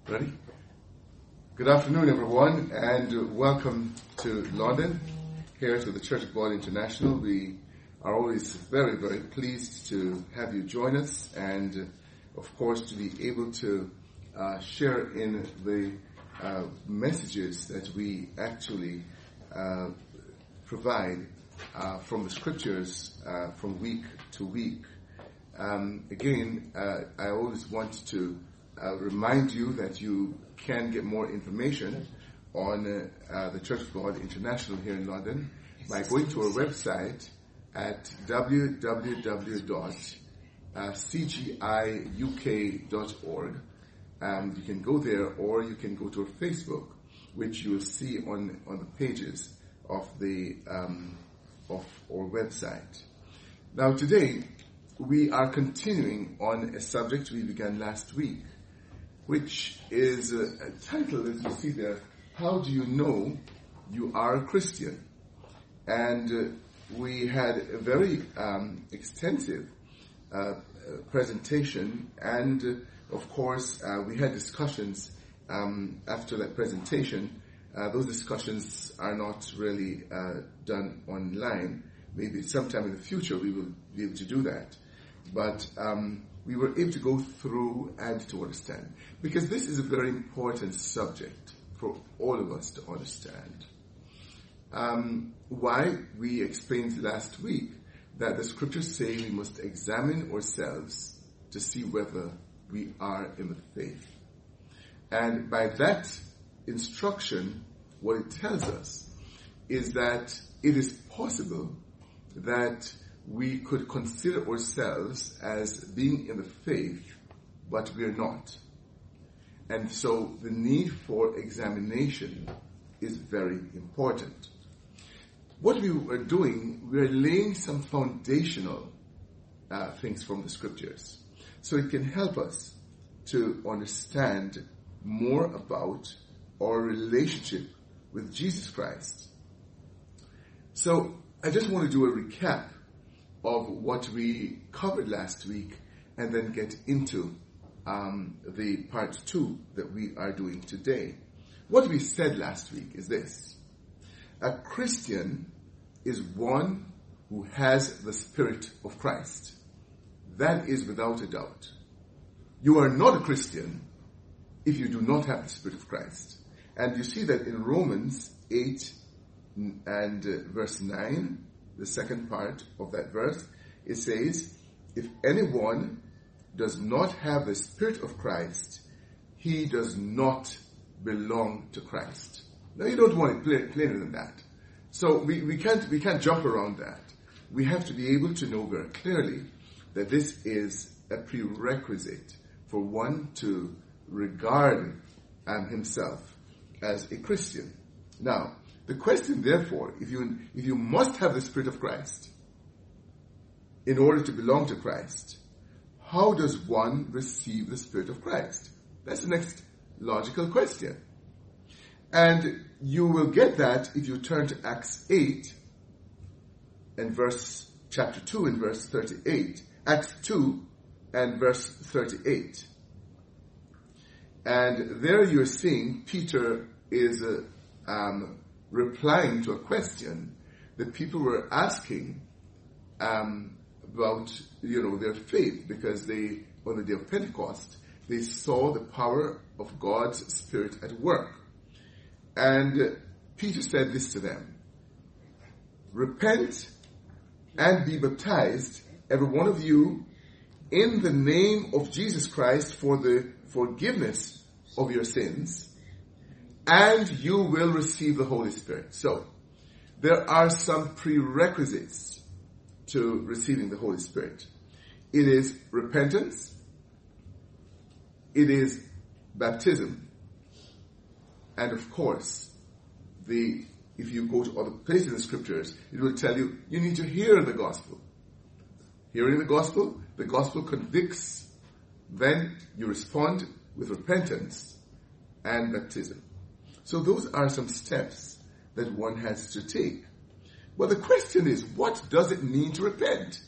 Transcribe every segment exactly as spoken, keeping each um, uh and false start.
Ready? Good afternoon, everyone, and welcome to London, here to the Church of God International. We are always very, very pleased to have you join us, and of course to be able to uh, share in the uh, messages that we actually uh, provide uh, from the Scriptures uh, from week to week. Um, again, uh, I always want to uh, remind you that you can get more information on uh, uh, the Church of God International here in London by going to our website at w w w dot c g i u k dot org. Um, you can go there, or you can go to our Facebook, which you will see on, on the pages of the um, of our website. Now, today we are continuing on a subject we began last week, which is a, a title, as you see there, How Do You Know You Are a Christian? And uh, we had a very um, extensive uh, uh, presentation, and uh, of course uh, we had discussions um, after that presentation. Uh, those discussions are not really uh, done online. Maybe sometime in the future we will be able to do that. But um, we were able to go through and to understand, because this is a very important subject for all of us to understand. Um, why? We explained last week that the Scriptures say we must examine ourselves to see whether we are in the faith. And by that instruction, what it tells us is that it is possible that we could consider ourselves as being in the faith, but we are not. And so the need for examination is very important. What we are doing, we are laying some foundational uh, things from the Scriptures, so it can help us to understand more about our relationship with Jesus Christ. So I just want to do a recap of what we covered last week, and then get into um, the part two that we are doing today. What we said last week is this: a Christian is one who has the Spirit of Christ. That is without a doubt. You are not a Christian if you do not have the Spirit of Christ. And you see that in Romans eight and uh, verse nine, the second part of that verse, it says, if anyone does not have the Spirit of Christ, he does not belong to Christ. Now, you don't want it plain, plainer than that. So we, we can't we can't jump around that. We have to be able to know very clearly that this is a prerequisite for one to regard um, himself as a Christian. Now, the question, therefore, if you if you must have the Spirit of Christ in order to belong to Christ, how does one receive the Spirit of Christ? That's the next logical question. And you will get that if you turn to Acts eight and verse chapter two and verse thirty-eight. Acts two and verse thirty-eight. And there you're seeing Peter is uh, um, replying to a question that people were asking um, about, you know, their faith, because they, on the day of Pentecost, they saw the power of God's Spirit at work. And uh, Peter said this to them: repent and be baptized, every one of you, in the name of Jesus Christ for the forgiveness of your sins, and you will receive the Holy Spirit. So, there are some prerequisites to receiving the Holy Spirit. It is repentance. It is baptism. And of course, the if you go to other places in the Scriptures, it will tell you, you need to hear the gospel. Hearing the gospel, the gospel convicts. Then you respond with repentance and baptism. So those are some steps that one has to take. But the question is, what does it mean to repent?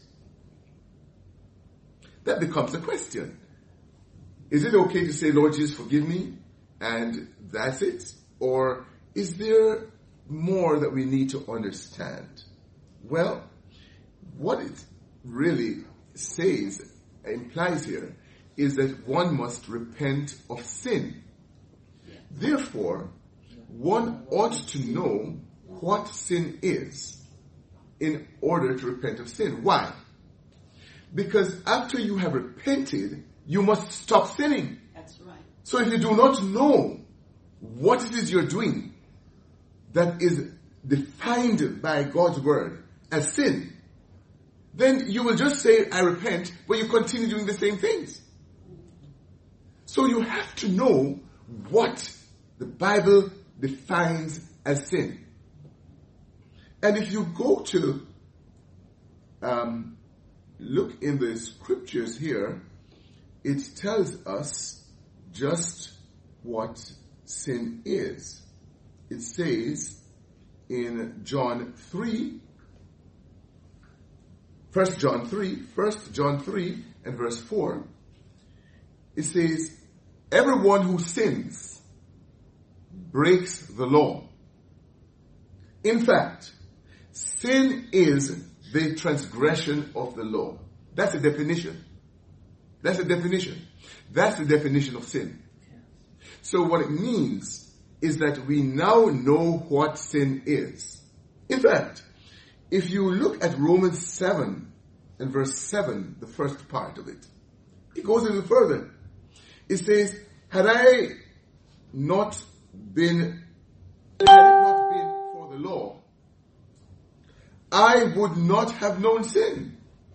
That becomes the question. Is it okay to say, Lord Jesus, forgive me? and that's it? Or is there more that we need to understand? Well, what it really says, implies here, is that one must repent of sin. Therefore, one ought to know what sin is in order to repent of sin. Why? Because after you have repented, you must stop sinning. That's right. So if you do not know what it is you're doing that is defined by God's word as sin, then you will just say, I repent, but you continue doing the same things. So you have to know what the Bible defines as sin. And if you go to um, look in the scriptures here, it tells us just what sin is. It says in John three, First John three, First John three and verse four, it says, everyone who sins breaks the law. In fact, sin is the transgression of the law. That's the definition. That's the definition. That's the definition of sin. So what it means is that we now know what sin is. In fact, if you look at Romans seven and verse seven, the first part of it, it goes even further. It says, had I not been, had it not been for the law, I would not have known sin.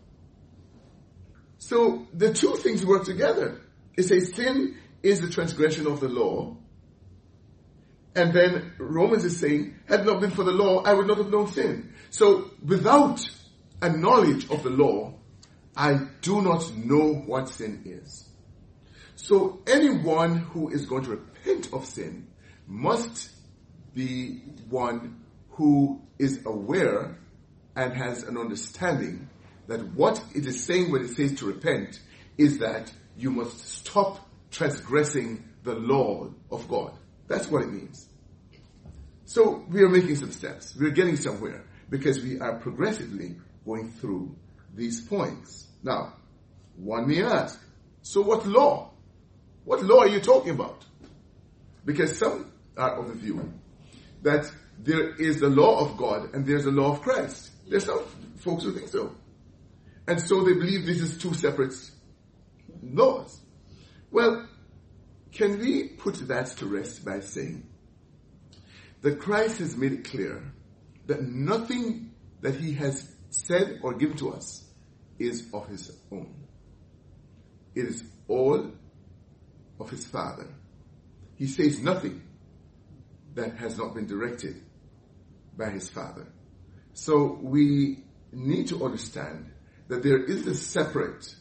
So the two things work together. It says sin is the transgression of the law. And then Romans is saying, had it not been for the law, I would not have known sin. So without a knowledge of the law, I do not know what sin is. So anyone who is going to repent of sin must be one who is aware and has an understanding that what it is saying when it says to repent is that you must stop transgressing the law of God. That's what it means. So we are making some steps. We are getting somewhere because we are progressively going through these points. Now, one may ask, so what law? What law are you talking about? Because some are of the view that there is the law of God and there's the law of Christ. There's some folks who think so. And so they believe this is two separate laws. Well, can we put that to rest by saying that Christ has made it clear that nothing that he has said or given to us is of his own. It is all of his Father. He says nothing that has not been directed by his Father. So we need to understand that there is a separate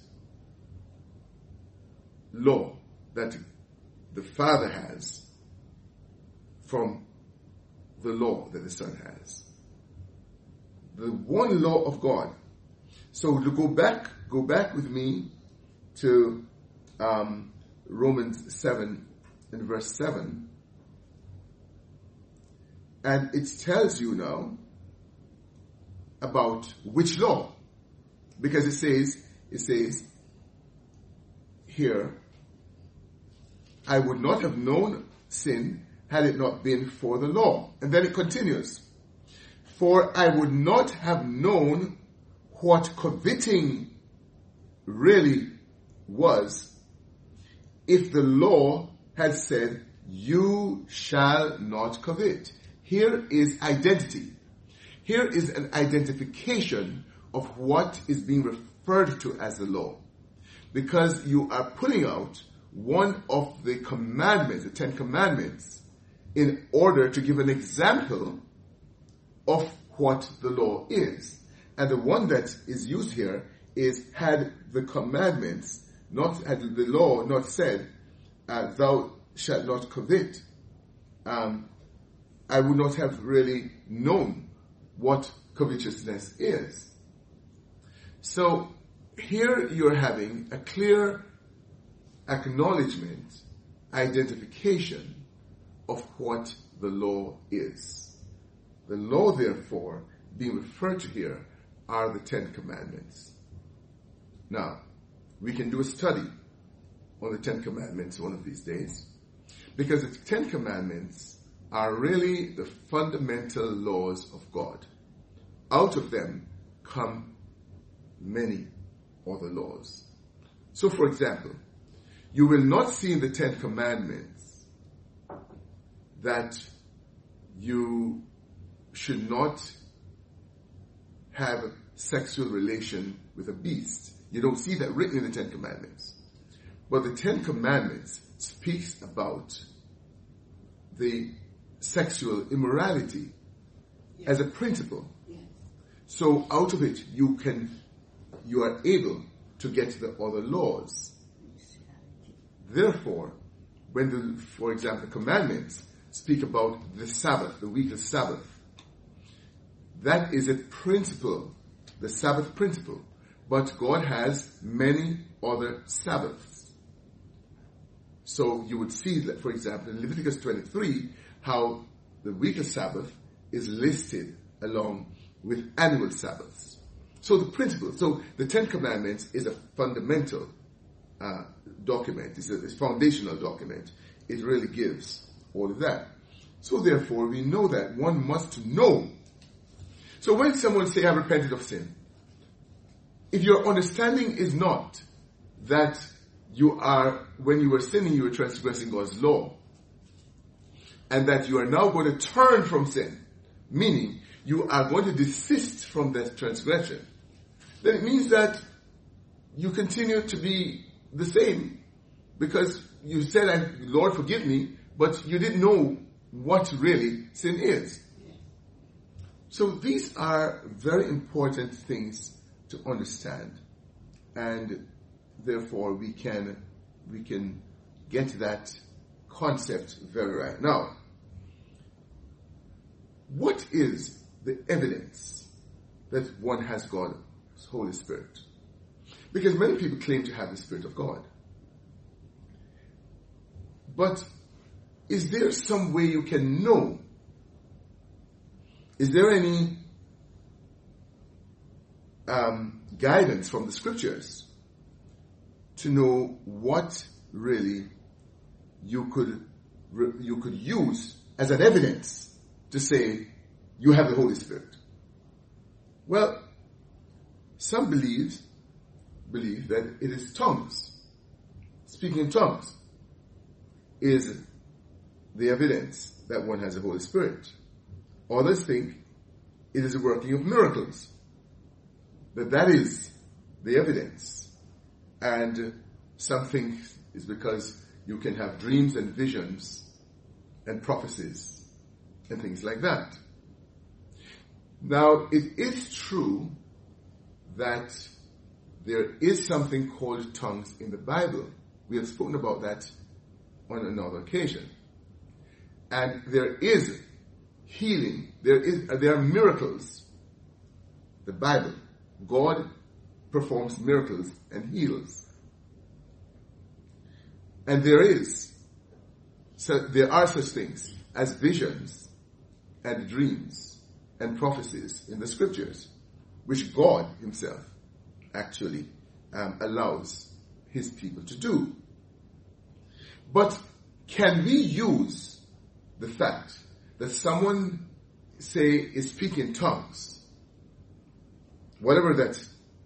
law that the Father has from the law that the Son has. The one law of God. So to go back, go back with me to um, Romans seven and verse seven. And it tells you now about which law. Because it says, it says here, I would not have known sin had it not been for the law. And then it continues. For I would not have known what coveting really was if the law had said, you shall not covet. Here is identity. Here is an identification of what is being referred to as the law. Because you are pulling out one of the commandments, the Ten Commandments, in order to give an example of what the law is. And the one that is used here is, had the commandments not, had the law not said, uh, thou shalt not covet, um, I would not have really known what covetousness is. So here you're having a clear acknowledgement, identification of what the law is. The law, therefore, being referred to here, are the Ten Commandments. Now, we can do a study on the Ten Commandments one of these days, because the Ten Commandments are really the fundamental laws of God. Out of them come many other laws. So, for example, you will not see in the Ten Commandments that you should not have sexual relation with a beast. You don't see that written in the Ten Commandments. But the Ten Commandments speaks about the sexual immorality yes. as a principle. Yes. So out of it, you can, you are able to get to the other laws. Therefore, when the, for example, the commandments speak about the Sabbath, the weekly Sabbath, that is a principle, the Sabbath principle. But God has many other Sabbaths. So you would see that, for example, in Leviticus twenty-three, how the weekly Sabbath is listed along with annual Sabbaths. So the principle, so the Ten Commandments is a fundamental uh, document, it's a, it's a foundational document. It really gives all of that. So therefore, we know that one must know. So when someone say, "I repented of sin," if your understanding is not that you are, when you were sinning, you were transgressing God's law, and that you are now going to turn from sin, meaning you are going to desist from that transgression, then it means that you continue to be the same, because you said, "Lord, forgive me," but you didn't know what really sin is. So these are very important things to understand, and therefore we can we can get that concept very right. Now, what is the evidence that one has God's Holy Spirit? Because many people claim to have the Spirit of God. But is there some way you can know? Is there any um, guidance from the Scriptures to know what really you could you could use as an evidence to say you have the Holy Spirit? Well, some believe believe that it is tongues. Speaking in tongues is the evidence that one has the Holy Spirit. Others think it is a working of miracles, that that is the evidence. And some think is because you can have dreams and visions and prophecies and things like that. Now, it is true that there is something called tongues in the Bible. We have spoken about that on another occasion. And there is healing. There is there are miracles. The Bible, God performs miracles and heals. And there is, so there are such things as visions and dreams and prophecies in the Scriptures, which God Himself actually um, allows His people to do. But can we use the fact that someone, say, is speaking tongues, whatever that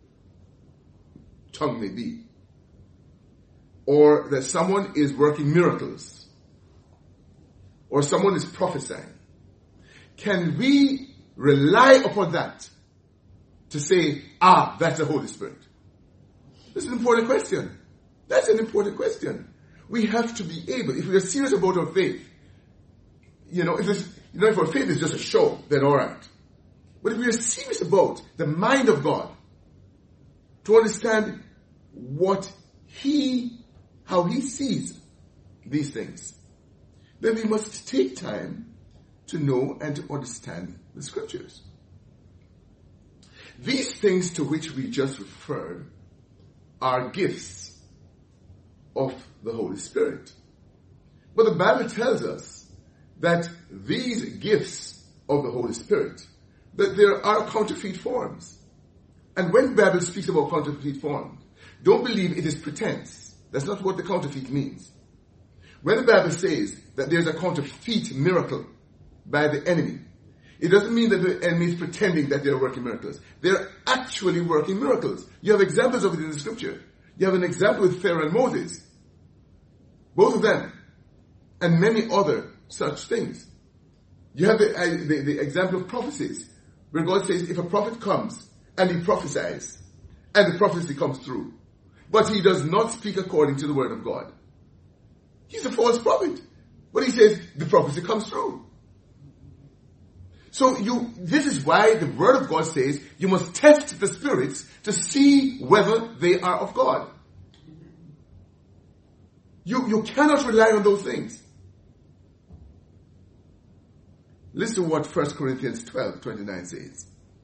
tongue may be, or that someone is working miracles, or someone is prophesying, can we rely upon that to say, ah, that's the Holy Spirit? That's an important question. That's an important question. We have to be able, if we are serious about our faith, you know, if, it's, you know, if our faith is just a show, then all right. But if we are serious about the mind of God, to understand what He, how He sees these things, then we must take time to know and to understand the Scriptures. These things to which we just referred are gifts of the Holy Spirit. But the Bible tells us that these gifts of the Holy Spirit, that there are counterfeit forms. And when the Bible speaks about counterfeit forms, don't believe it is pretense. That's not what the counterfeit means. When the Bible says that there's a counterfeit miracle by the enemy, it doesn't mean that the enemy is pretending that they're working miracles. They're actually working miracles. You have examples of it in the scripture. You have an example with Pharaoh and Moses. Both of them. And many other such things. You have the, uh, the, the example of prophecies, where God says if a prophet comes and he prophesies, and the prophecy comes through, but he does not speak according to the word of God, he's a false prophet. But he says the prophecy comes through. So you, this is why the word of God says you must test the spirits to see whether they are of God. You, you cannot rely on those things. Listen to what First Corinthians twelve twenty-nine says.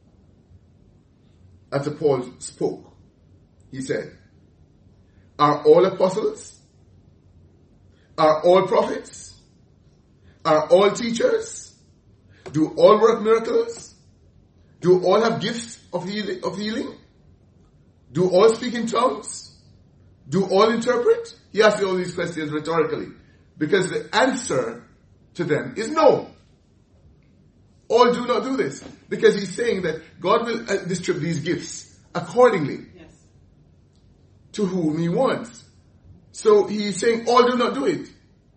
After Paul spoke, he said, are all apostles? Are all prophets? Are all teachers? Do all work miracles? Do all have gifts of healing? Of healing? Do all speak in tongues? Do all interpret? He asks all these questions rhetorically, because the answer to them is no. All do not do this, because he's saying that God will uh, distribute these gifts accordingly yes. to whom he wants. So he's saying all do not do it.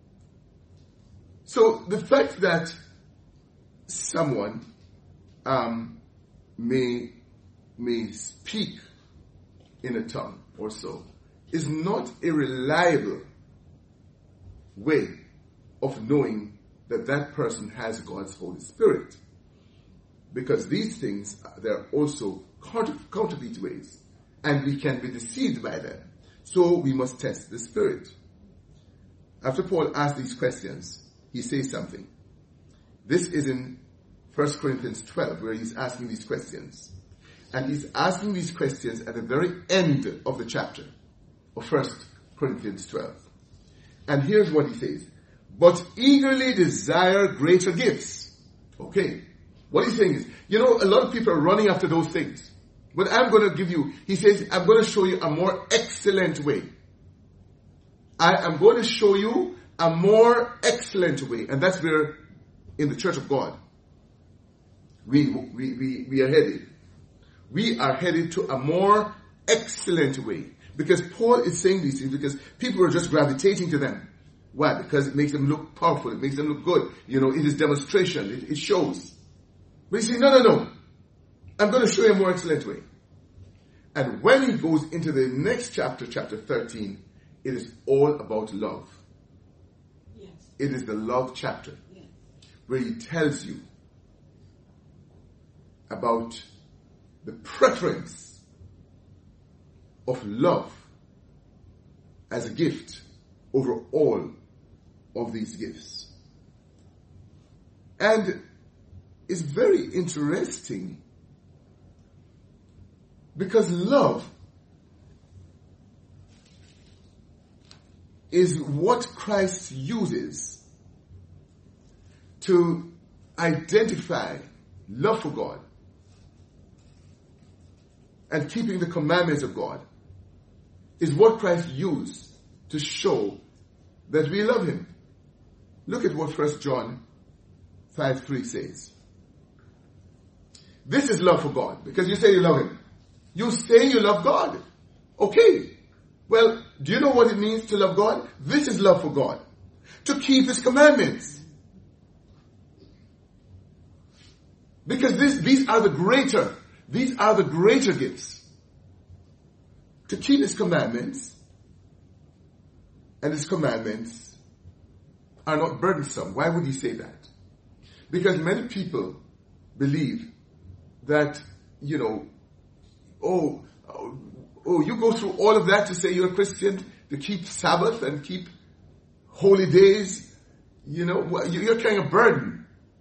So the fact that someone um, may may speak in a tongue or so is not a reliable way of knowing that that person has God's Holy Spirit. Because these things, they're also counterfeit ways, and we can be deceived by them. So we must test the Spirit. After Paul asks these questions, he says something. This is in First Corinthians twelve, where he's asking these questions. And he's asking these questions at the very end of the chapter of First Corinthians twelve. And here's what he says. But eagerly desire greater gifts. Okay. What he's saying is, you know, a lot of people are running after those things. But I'm going to give you, he says, I'm going to show you a more excellent way. I am going to show you a more excellent way. And that's where, in the Church of God, we, we, we, we are headed. We are headed to a more excellent way. Because Paul is saying these things because people are just gravitating to them. Why? Because it makes them look powerful. It makes them look good. You know, it is demonstration. It, it shows. But he says, no, no, no. I'm going to show you a more excellent way. And when he goes into the next chapter, chapter thirteen, it is all about love. Yes. It is the love chapter. Yes. Where he tells you about the preference of love as a gift over all of these gifts. And it's very interesting because love is what Christ uses to identify love for God and keeping the commandments of God, is what Christ used to show that we love him. Look at what First John five three says. This is love for God, because you say you love him. You say you love God. Okay. Well, do you know what it means to love God? This is love for God. To keep his commandments. Because this, these are the greater, these are the greater gifts. To keep his commandments, and his commandments are not burdensome. Why would he say that? Because many people believe that, you know, oh, oh, oh, you go through all of that to say you're a Christian, to keep Sabbath and keep holy days, you know, you're carrying a burden.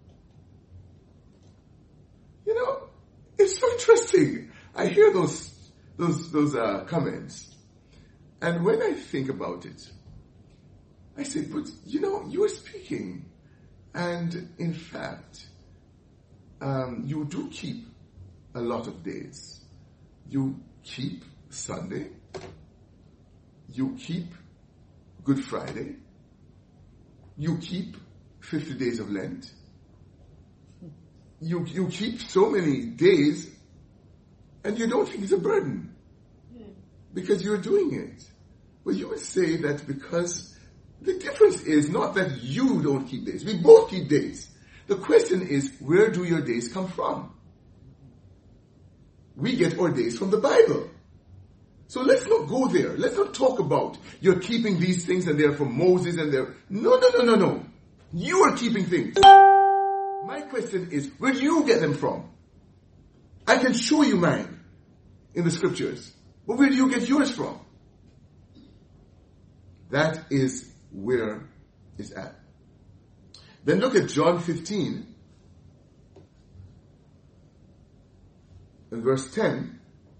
You know, it's so interesting. I hear those, those, those uh, comments. And when I think about it, I say, but, you know, you are speaking And in fact, um, you do keep a lot of days. You keep Sunday. You keep Good Friday. You keep fifty days of Lent. You, you keep so many days and you don't think it's a burden because you're doing it. But you would say that because the difference is not that you don't keep days. We both keep days. The question is, where do your days come from? We get our days from the Bible. So let's not go there. Let's not talk about you're keeping these things and they're from Moses and they're... No, no, no, no, no. You are keeping things. My question is, where do you get them from? I can show you mine in the scriptures. But where do you get yours from? That is where it's at. Then look at John fifteen and verse ten.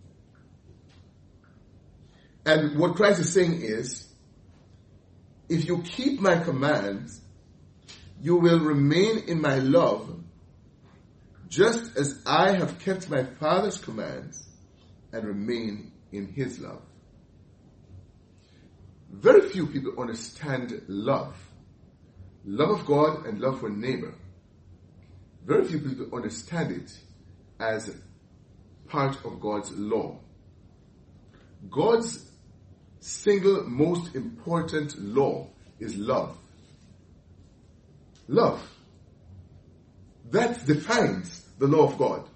And what Christ is saying is, if you keep my commands, you will remain in my love, just as I have kept my Father's commands and remain in his love. Very few people understand love. Love of God and love for neighbor. Very few people understand it as part of God's law. God's single most important law is love. Love. That defines the law of God.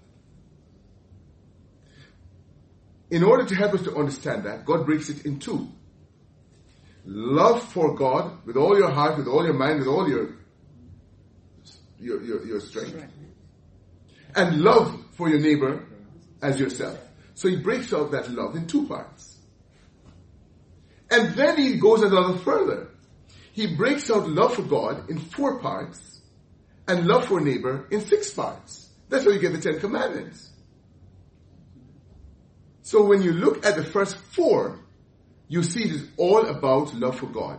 In order to help us to understand that, God breaks it in two. Love for God with all your heart, with all your mind, with all your your, your, your strength. And love for your neighbor as yourself. So he breaks out that love in two parts. And then he goes a little further. He breaks out love for God in four parts and love for neighbor in six parts. That's how you get the Ten Commandments. So when you look at the first four, you see it is all about love for God.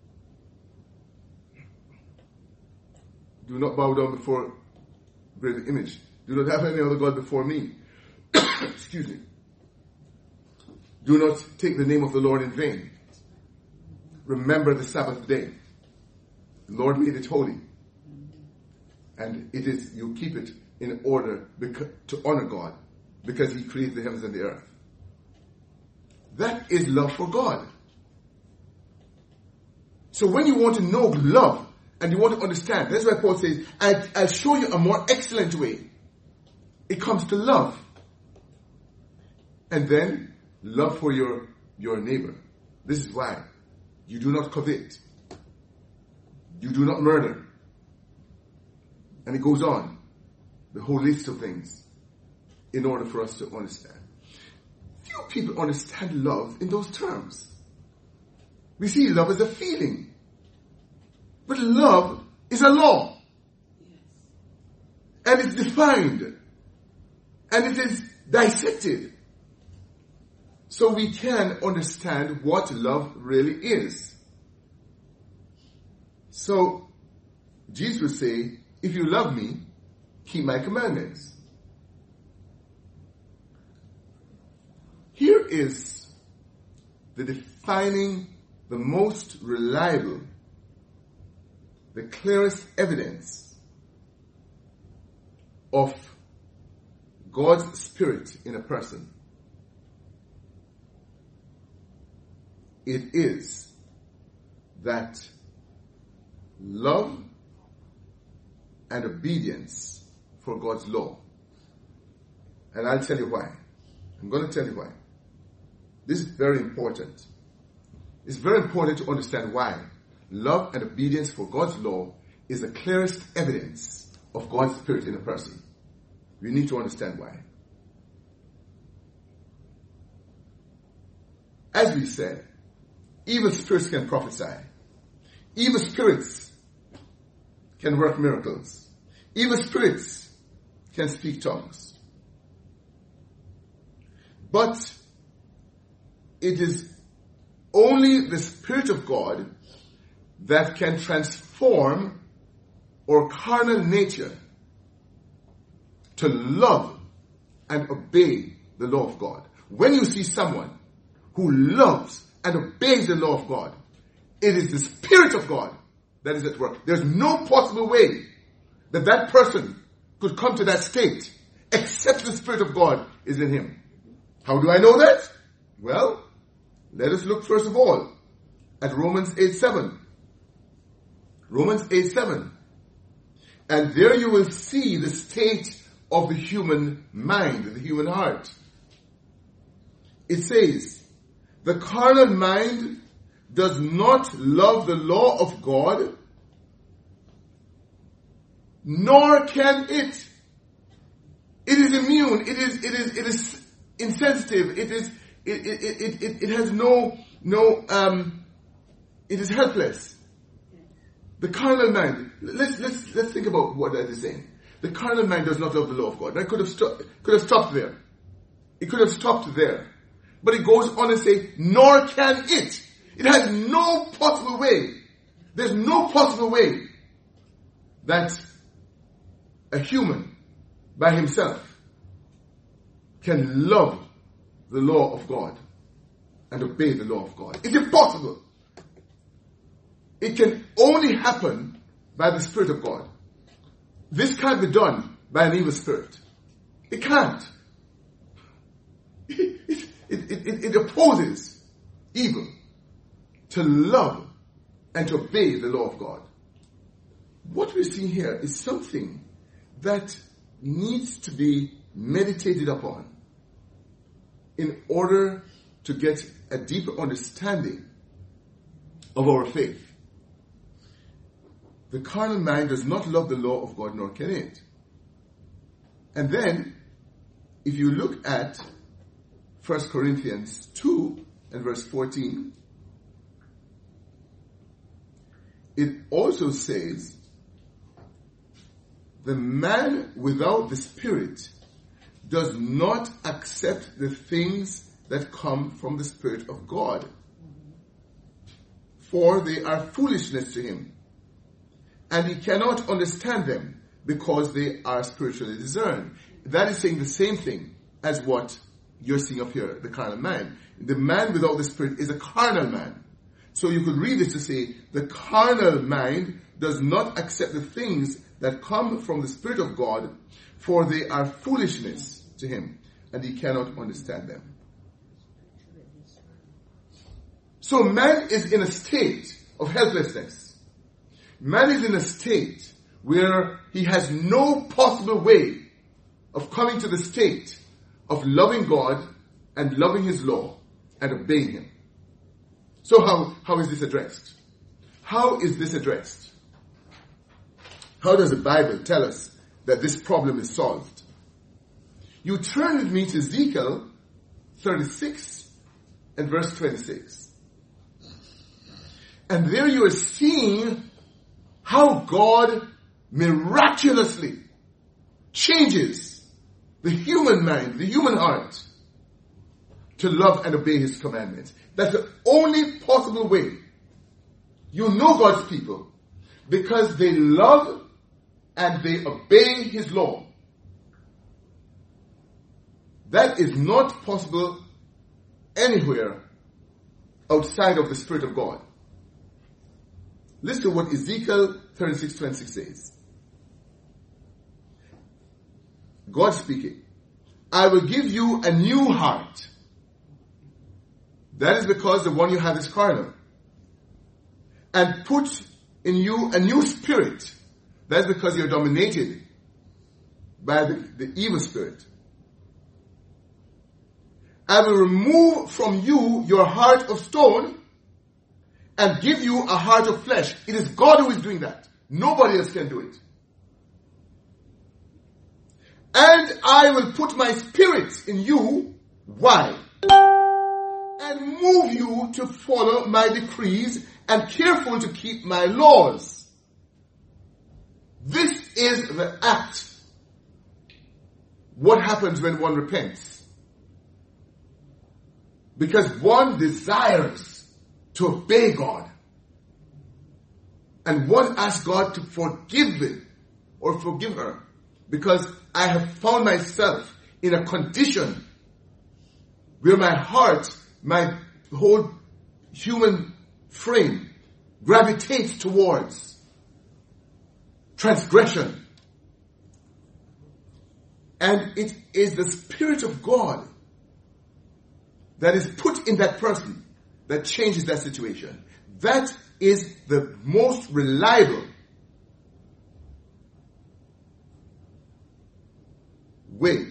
Do not bow down before graven image. Do not have any other God before me. Excuse me. Do not take the name of the Lord in vain. Remember the Sabbath day. The Lord made it holy. And it is, you keep it in order because, to honor God, because he created the heavens and the earth. That is love for God. So when you want to know love, and you want to understand, that's why Paul says, I, I'll show you a more excellent way. It comes to love. And then, love for your, your neighbor. This is why. You do not covet. You do not murder. And it goes on. The whole list of things. In order for us to understand. Few people understand love in those terms. We see love as a feeling. But love is a law. And it's defined. And it is dissected. So we can understand what love really is. So, Jesus would say, if you love me, keep my commandments. Here is the defining, the most reliable, the clearest evidence of God's Spirit in a person. It is that love and obedience for God's law. And I'll tell you why. I'm going to tell you why. This is very important. It's very important to understand why love and obedience for God's law is the clearest evidence of God's Spirit in a person. We need to understand why. As we said, evil spirits can prophesy. Evil spirits can work miracles. Evil spirits can speak tongues. But it is only the Spirit of God that can transform or carnal nature to love and obey the law of God. When you see someone who loves and obeys the law of God, it is the Spirit of God that is at work. There's no possible way that that person could come to that state except the Spirit of God is in him. How do I know that? Well, let us look first of all at Romans eight seven. Romans eight seven. And there you will see the state of the human mind, the human heart. It says, the carnal mind does not love the law of God, nor can it. It is immune. It is, it is, it is insensitive. It is, it, it, it, it, it has no, no, um, it is helpless. The carnal mind, let's, let's, let's think about what that is saying. The carnal mind does not love the law of God. That could have stopped, could have stopped there. It could have stopped there. But it goes on and say, nor can it. It has no possible way. There's no possible way that a human by himself can love the law of God and obey the law of God. It's impossible. It can only happen by the Spirit of God. This can't be done by an evil spirit. It can't. It, it, it, it opposes evil to love and to obey the law of God. What we're seeing here is something that needs to be meditated upon in order to get a deeper understanding of our faith. The carnal mind does not love the law of God, nor can it. And then, if you look at First Corinthians two and verse fourteen, it also says, the man without the Spirit does not accept the things that come from the Spirit of God, for they are foolishness to him, and he cannot understand them because they are spiritually discerned. That is saying the same thing as what you're seeing up here, the carnal man. The man without the Spirit is a carnal man. So you could read this to say, the carnal mind does not accept the things that come from the Spirit of God, for they are foolishness to him, and he cannot understand them. So man is in a state of helplessness. Man is in a state where he has no possible way of coming to the state of loving God and loving his law and obeying him. So how, how is this addressed? How is this addressed? How does the Bible tell us that this problem is solved? You turn with me to Ezekiel thirty-six and verse twenty-six. And there you are seeing how God miraculously changes the human mind, the human heart, to love and obey his commandments. That's the only possible way. You know God's people because they love and they obey his law. That is not possible anywhere outside of the Spirit of God. Listen to what Ezekiel thirty-six twenty-six says. God speaking, I will give you a new heart. That is because the one you have is carnal. And put in you a new spirit. That is because you're dominated by the, the evil spirit. I will remove from you your heart of stone and give you a heart of flesh. It is God who is doing that. Nobody else can do it. And I will put my spirit in you. Why? And move you to follow my decrees and careful to keep my laws. This is the act. What happens when one repents? Because one desires to obey God And one asks God to forgive it or forgive her because I have found myself in a condition where my heart, my whole human frame gravitates towards transgression. And it is the Spirit of God that is put in that person that changes that situation. That is the most reliable way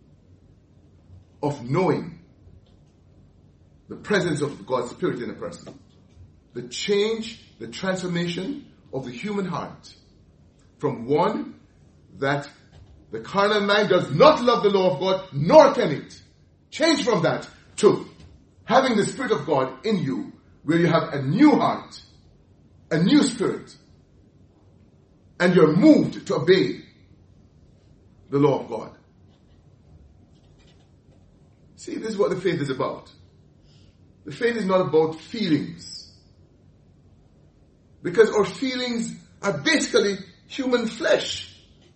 of knowing the presence of God's Spirit in a person. The change, the transformation of the human heart from one that the carnal mind does not love the law of God, nor can it. Change from that to having the Spirit of God in you, where you have a new heart, a new spirit, and you're moved to obey the law of God. See, this is what the faith is about. The faith is not about feelings. Because our feelings are basically human flesh.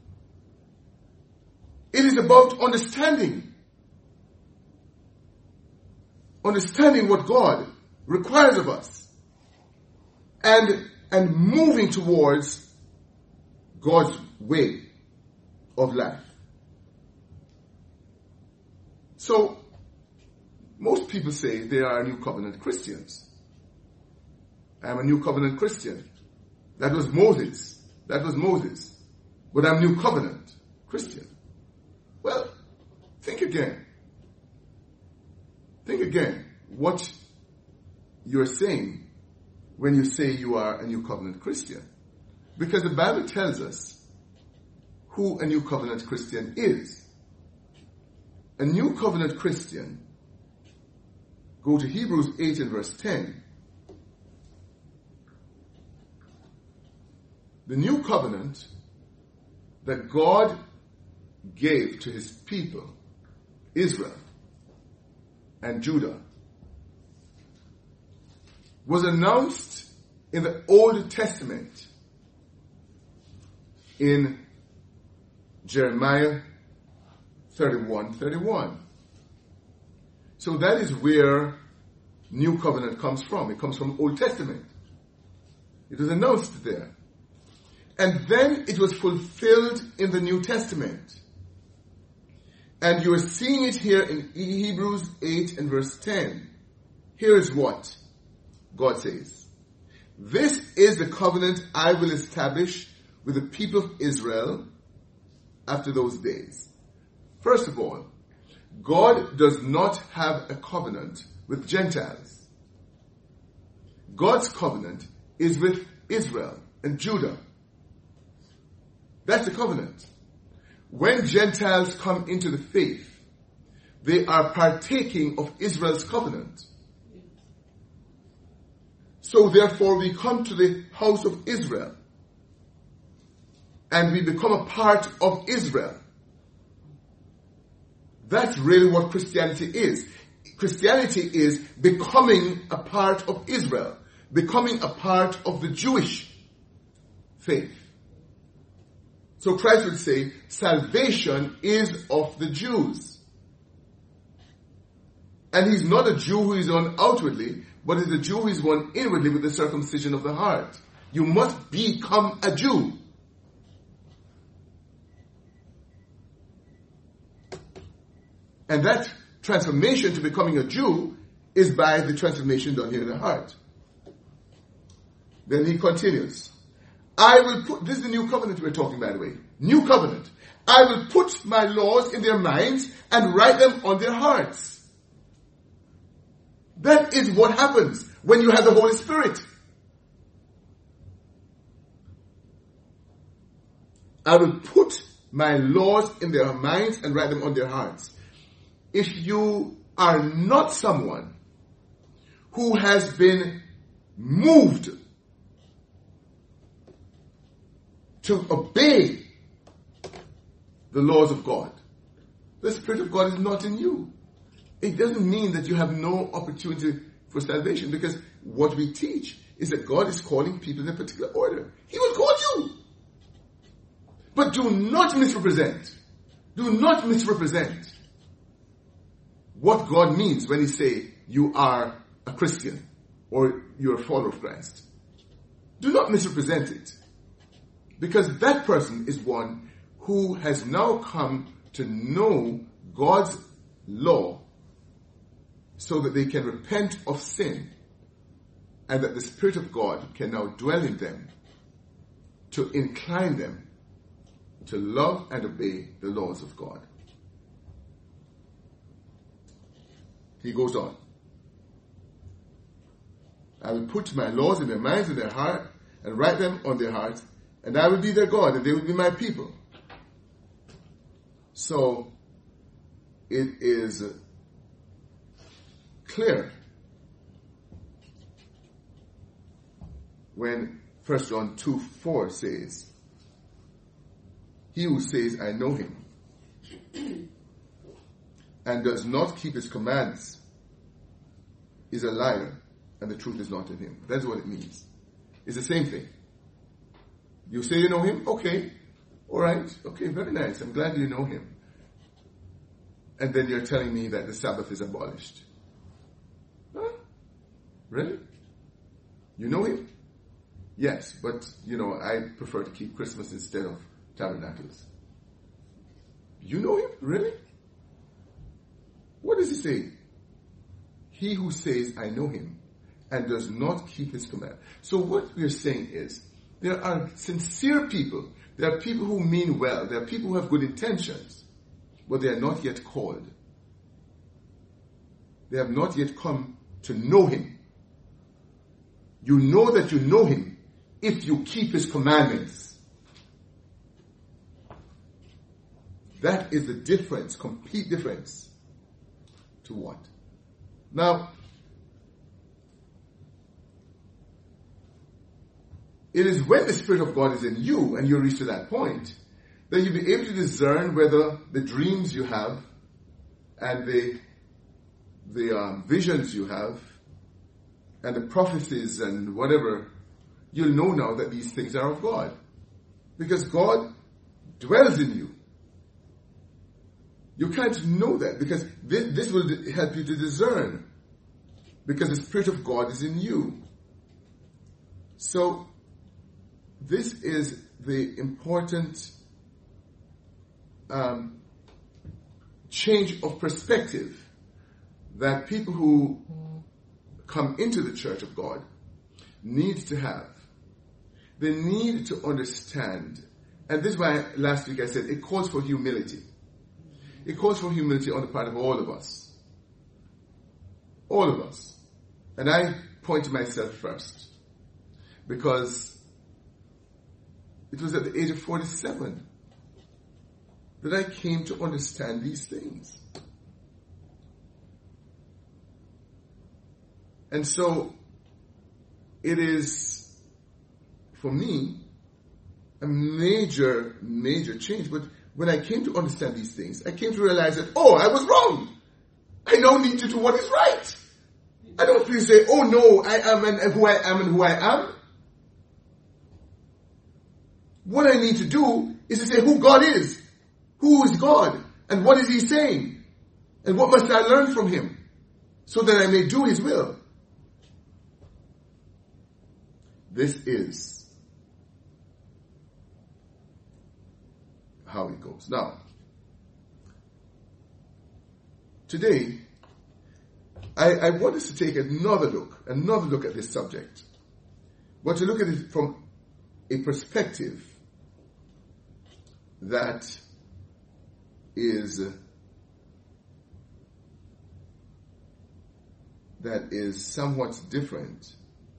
It is about understanding. Understanding what God requires of us. And, and moving towards God's way of life. So, most people say they are New Covenant Christians. I am a New Covenant Christian. That was Moses. That was Moses. But I'm New Covenant Christian. Well, think again. Think again what you're saying when you say you are a New Covenant Christian. Because the Bible tells us who a New Covenant Christian is. A New Covenant Christian, go to Hebrews eight and verse ten. The new covenant that God gave to his people, Israel and Judah, was announced in the Old Testament in Jeremiah thirty-one thirty-one. So that is where New Covenant comes from. It comes from Old Testament. It was announced there. And then it was fulfilled in the New Testament. And you are seeing it here in Hebrews eight and verse ten. Here is what God says. This is the covenant I will establish with the people of Israel after those days. First of all, God does not have a covenant with Gentiles. God's covenant is with Israel and Judah. That's the covenant. When Gentiles come into the faith, they are partaking of Israel's covenant. So therefore we come to the house of Israel and we become a part of Israel. That's really what Christianity is. Christianity is becoming a part of Israel, becoming a part of the Jewish faith. So Christ would say, salvation is of the Jews. And he's not a Jew who is one outwardly, but he's a Jew who is one inwardly with the circumcision of the heart. You must become a Jew. And that transformation to becoming a Jew is by the transformation done here in the heart. Then he continues. I will put, this is the new covenant we're talking, by the way. New covenant. I will put my laws in their minds and write them on their hearts. That is what happens when you have the Holy Spirit. I will put my laws in their minds and write them on their hearts. If you are not someone who has been moved to obey the laws of God, the Spirit of God is not in you. It doesn't mean that you have no opportunity for salvation, because what we teach is that God is calling people in a particular order. He will call you. But do not misrepresent. Do not misrepresent what God means when he say you are a Christian or you're a follower of Christ. Do not misrepresent it. Because that person is one who has now come to know God's law so that they can repent of sin and that the Spirit of God can now dwell in them to incline them to love and obey the laws of God. He goes on. I will put my laws in their minds and their heart and write them on their hearts, and I will be their God and they will be my people. So it is clear when First John two four says, he who says, I know him, and does not keep his commands is a liar, and the truth is not in him. That's what it means. It's the same thing. You say you know him? Okay. All right. Okay, very nice. I'm glad you know him. And then you're telling me that the Sabbath is abolished. Huh? Really? You know him? Yes, but, you know, I prefer to keep Christmas instead of Tabernacles. You know him? Really? What does he say? He who says, I know him, and does not keep his command. So what we're saying is, there are sincere people. There are people who mean well. There are people who have good intentions, but they are not yet called. They have not yet come to know him. You know that you know him if you keep his commandments. That is the difference, complete difference. To what? Now, it is when the Spirit of God is in you and you reach to that point, that you'll be able to discern whether the dreams you have and the, the um, visions you have and the prophecies and whatever, you'll know now that these things are of God. Because God dwells in you. You can't know that because this, this will help you to discern. Because the Spirit of God is in you. So, this is the important um, change of perspective that people who come into the church of God need to have. They need to understand, and this is why last week I said it calls for humility. It calls for humility on the part of all of us. All of us. And I point to myself first. Because it was at the age of forty-seven that I came to understand these things. And so, it is, for me, a major, major change. But when I came to understand these things, I came to realize that, oh, I was wrong. I now need to do what is right. I don't please say, oh no, I am and who I am and who I am. What I need to do is to say who God is. Who is God? And what is he saying? And what must I learn from him? So that I may do his will. This is how it goes. Now, today, I, I want us to take another look, another look at this subject. But to look at it from a perspective that is that is somewhat different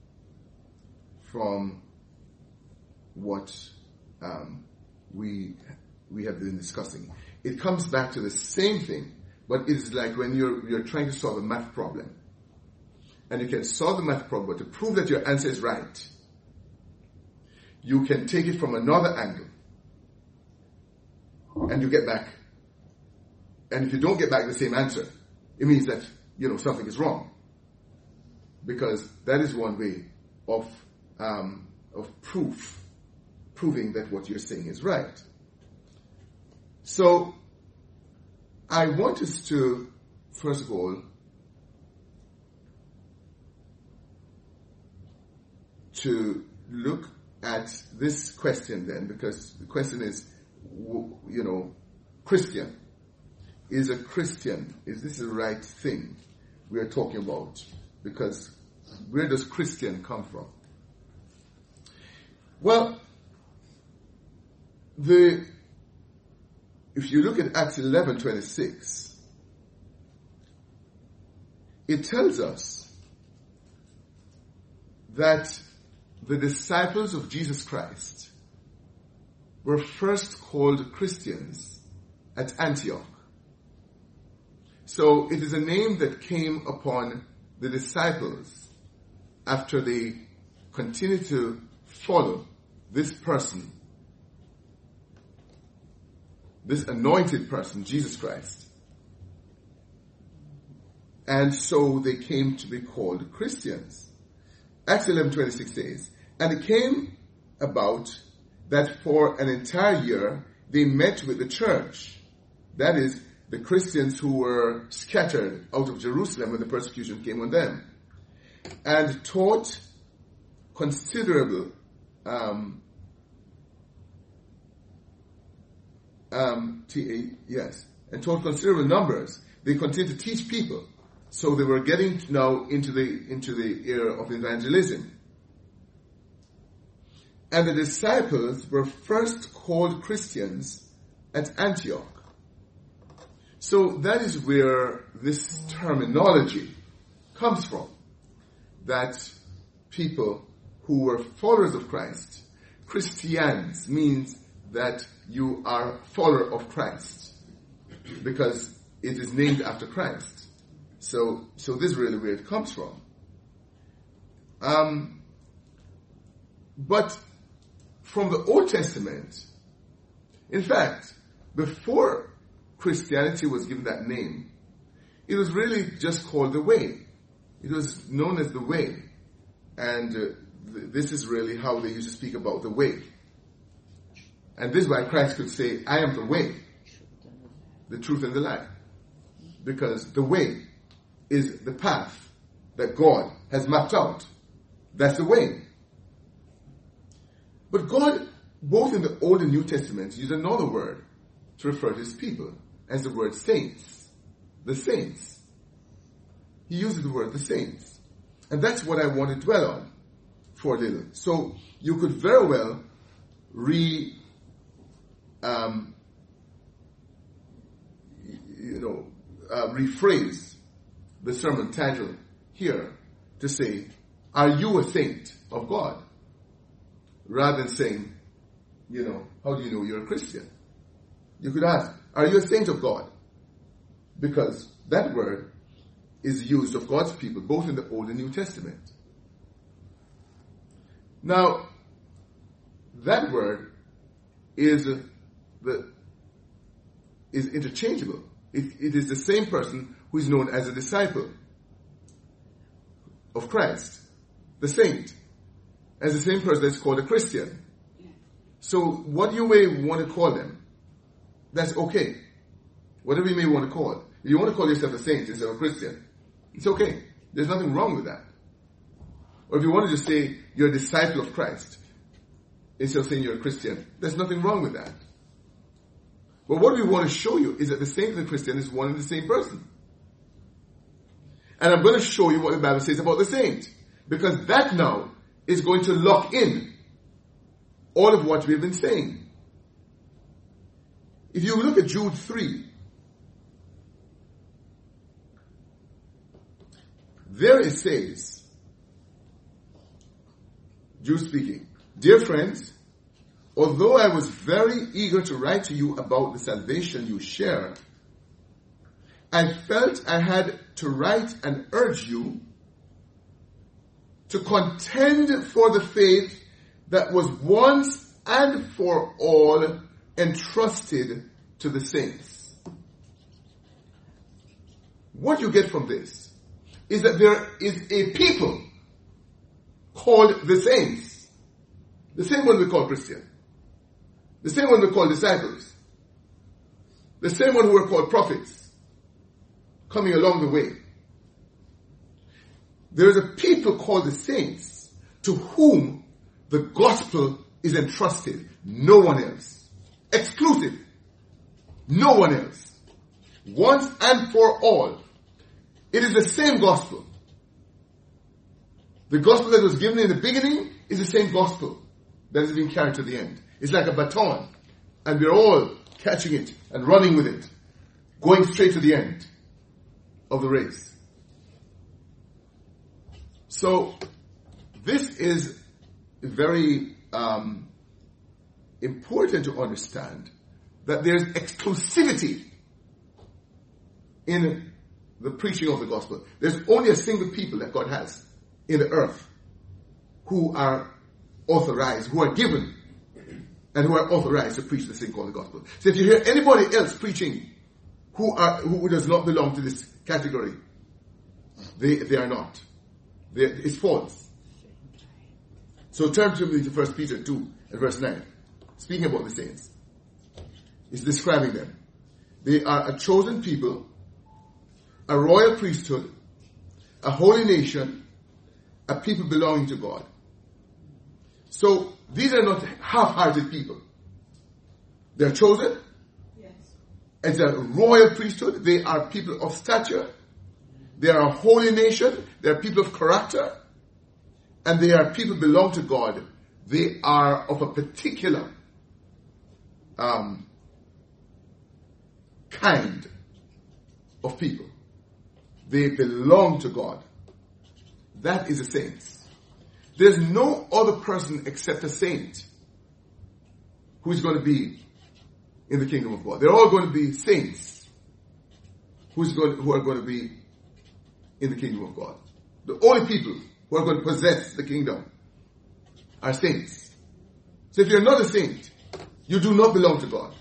from what um, we we have been discussing. It comes back to the same thing, but it is like when you're you're trying to solve a math problem, and you can solve the math problem, but to prove that your answer is right, you can take it from another angle, and you get back. And if you don't get back the same answer, it means that, you know, something is wrong. Because that is one way of, um, of proof, proving that what you're saying is right. So, I want us to, first of all, to look at this question then, because the question is, you know, Christian. Is a Christian, is this the right thing we are talking about? Because where does Christian come from? Well, the if you look at Acts eleven twenty-six, it tells us that the disciples of Jesus Christ were first called Christians at Antioch. So it is a name that came upon the disciples after they continued to follow this person, this anointed person, Jesus Christ. And so they came to be called Christians. Acts eleven twenty-six says, and it came about that for an entire year they met with the church, that is, the Christians who were scattered out of Jerusalem when the persecution came on them, and taught considerable um, um, T A, yes, and taught considerable numbers. They continued to teach people, so they were getting now into the into the era of evangelism. And the disciples were first called Christians at Antioch. So that is where this terminology comes from. That people who were followers of Christ, Christians means that you are a follower of Christ because it is named after Christ. So, so this is really where it comes from. Um, but from the Old Testament, in fact, before Christianity was given that name, it was really just called the Way. It was known as the Way. And uh, th- this is really how they used to speak about the Way. And this is why Christ could say, I am the Way, the truth and the life. Because the Way is the path that God has mapped out. That's the Way. But God, both in the Old and New Testaments, used another word to refer to his people, as the word saints. The saints. He uses the word the saints. And that's what I want to dwell on for a little. So you could very well re, um, you know, uh, rephrase the sermon title here to say, are you a saint of God? Rather than saying, you know, how do you know you're a Christian? You could ask, are you a saint of God? Because that word is used of God's people, both in the Old and New Testament. Now, that word is the is interchangeable. It, it is the same person who is known as a disciple of Christ, the saint, as the same person that's called a Christian. So what you may want to call them, that's okay. Whatever you may want to call. If you want to call yourself a saint instead of a Christian, it's okay. There's nothing wrong with that. Or if you want to just say you're a disciple of Christ instead of saying you're a Christian, there's nothing wrong with that. But what we want to show you is that the saint and the Christian is one and the same person. And I'm going to show you what the Bible says about the saint. Because that now is going to lock in all of what we've been saying. If you look at Jude three, there it says, Jude speaking, dear friends, although I was very eager to write to you about the salvation you share, I felt I had to write and urge you to contend for the faith that was once and for all entrusted to the saints. What you get from this is that there is a people called the saints. The same one we call Christian. The same one we call disciples. The same one who are called prophets. Coming along the way. There is a people called the saints to whom the gospel is entrusted. No one else. Exclusive. No one else. Once and for all. It is the same gospel. The gospel that was given in the beginning is the same gospel that is being carried to the end. It's like a baton. And we're all catching it and running with it. Going straight to the end of the race. So, this is very um, important to understand that there's exclusivity in the preaching of the gospel. There's only a single people that God has in the earth who are authorized, who are given, and who are authorized to preach this thing called the gospel. So if you hear anybody else preaching who are who does not belong to this category, they they are not. They, it's false. So turn to me to First Peter two and verse nine. Speaking about the saints. It's describing them. They are a chosen people, a royal priesthood, a holy nation, a people belonging to God. So these are not half-hearted people. They're chosen. Yes. It's a royal priesthood. They are people of stature. They are a holy nation. They are people of character. And they are people belong to God. They are of a particular um, kind of people. They belong to God. That is the saints. There's no other person except a saint who is going to be in the kingdom of God. They're all going to be saints who's going, who are going to be in the kingdom of God. The only people who are going to possess the kingdom are saints. So if you're not a saint, you do not belong to God.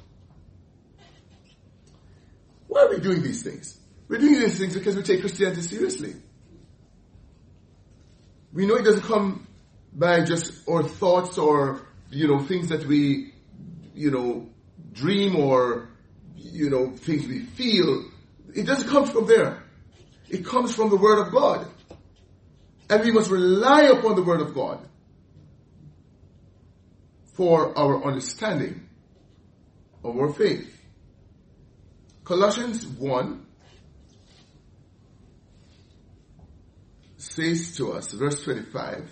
Why are we doing these things? We're doing these things because we take Christianity seriously. We know it doesn't come by just our thoughts or, you know, things that we, you know, dream or, you know, things we feel. It doesn't come from there. It comes from the Word of God. And we must rely upon the Word of God for our understanding of our faith. Colossians one says to us, verse twenty-five,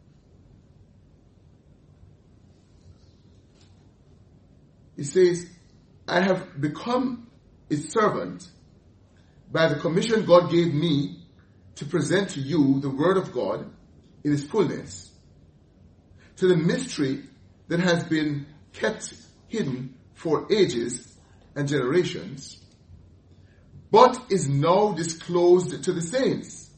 it says, I have become its servant by the commission God gave me to present to you the word of God in its fullness, to the mystery that has been kept hidden for ages and generations, but is now disclosed to the saints.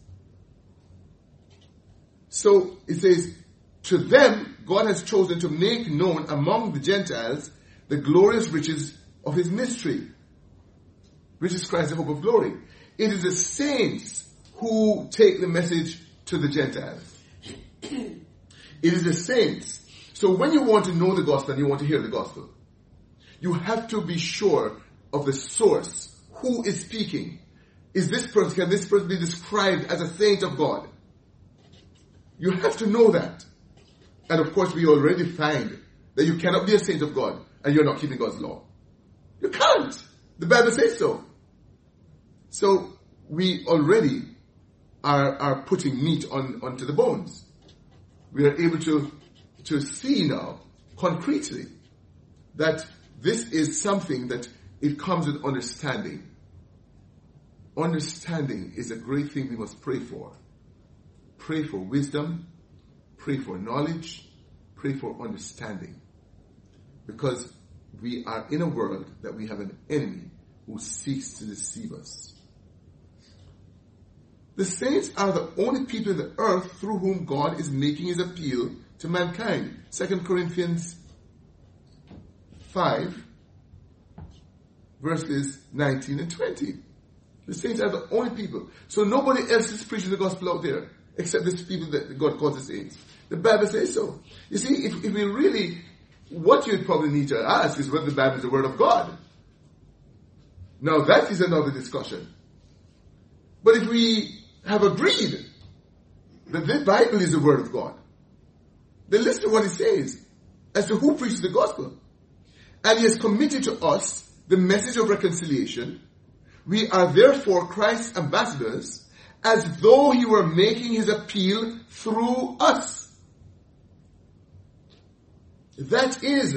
So it says, to them God has chosen to make known among the Gentiles the glorious riches of his mystery, which is Christ, the hope of glory. It is the saints who take the message to the Gentiles. It is the saints. So when you want to know the gospel and you want to hear the gospel, you have to be sure of the source. Who is speaking? Is this person, can this person be described as a saint of God? You have to know that. And of course we already find that you cannot be a saint of God and you're not keeping God's law. You can't. The Bible says so. So we already are, are putting meat on, onto the bones. We are able to, to see now concretely that this is something that it comes with understanding. Understanding is a great thing we must pray for. Pray for wisdom, pray for knowledge, pray for understanding. Because we are in a world that we have an enemy who seeks to deceive us. The saints are the only people in the earth through whom God is making his appeal to mankind. Second Corinthians five, verses nineteen and twenty. The saints are the only people. So nobody else is preaching the gospel out there except these people that God calls the saints. The Bible says so. You see, if, if we really, what you probably need to ask is whether the Bible is the Word of God. Now that is another discussion. But if we have agreed that the Bible is the Word of God, then listen to what it says as to who preaches the gospel. And he has committed to us the message of reconciliation. We are therefore Christ's ambassadors, as though he were making his appeal through us. That is,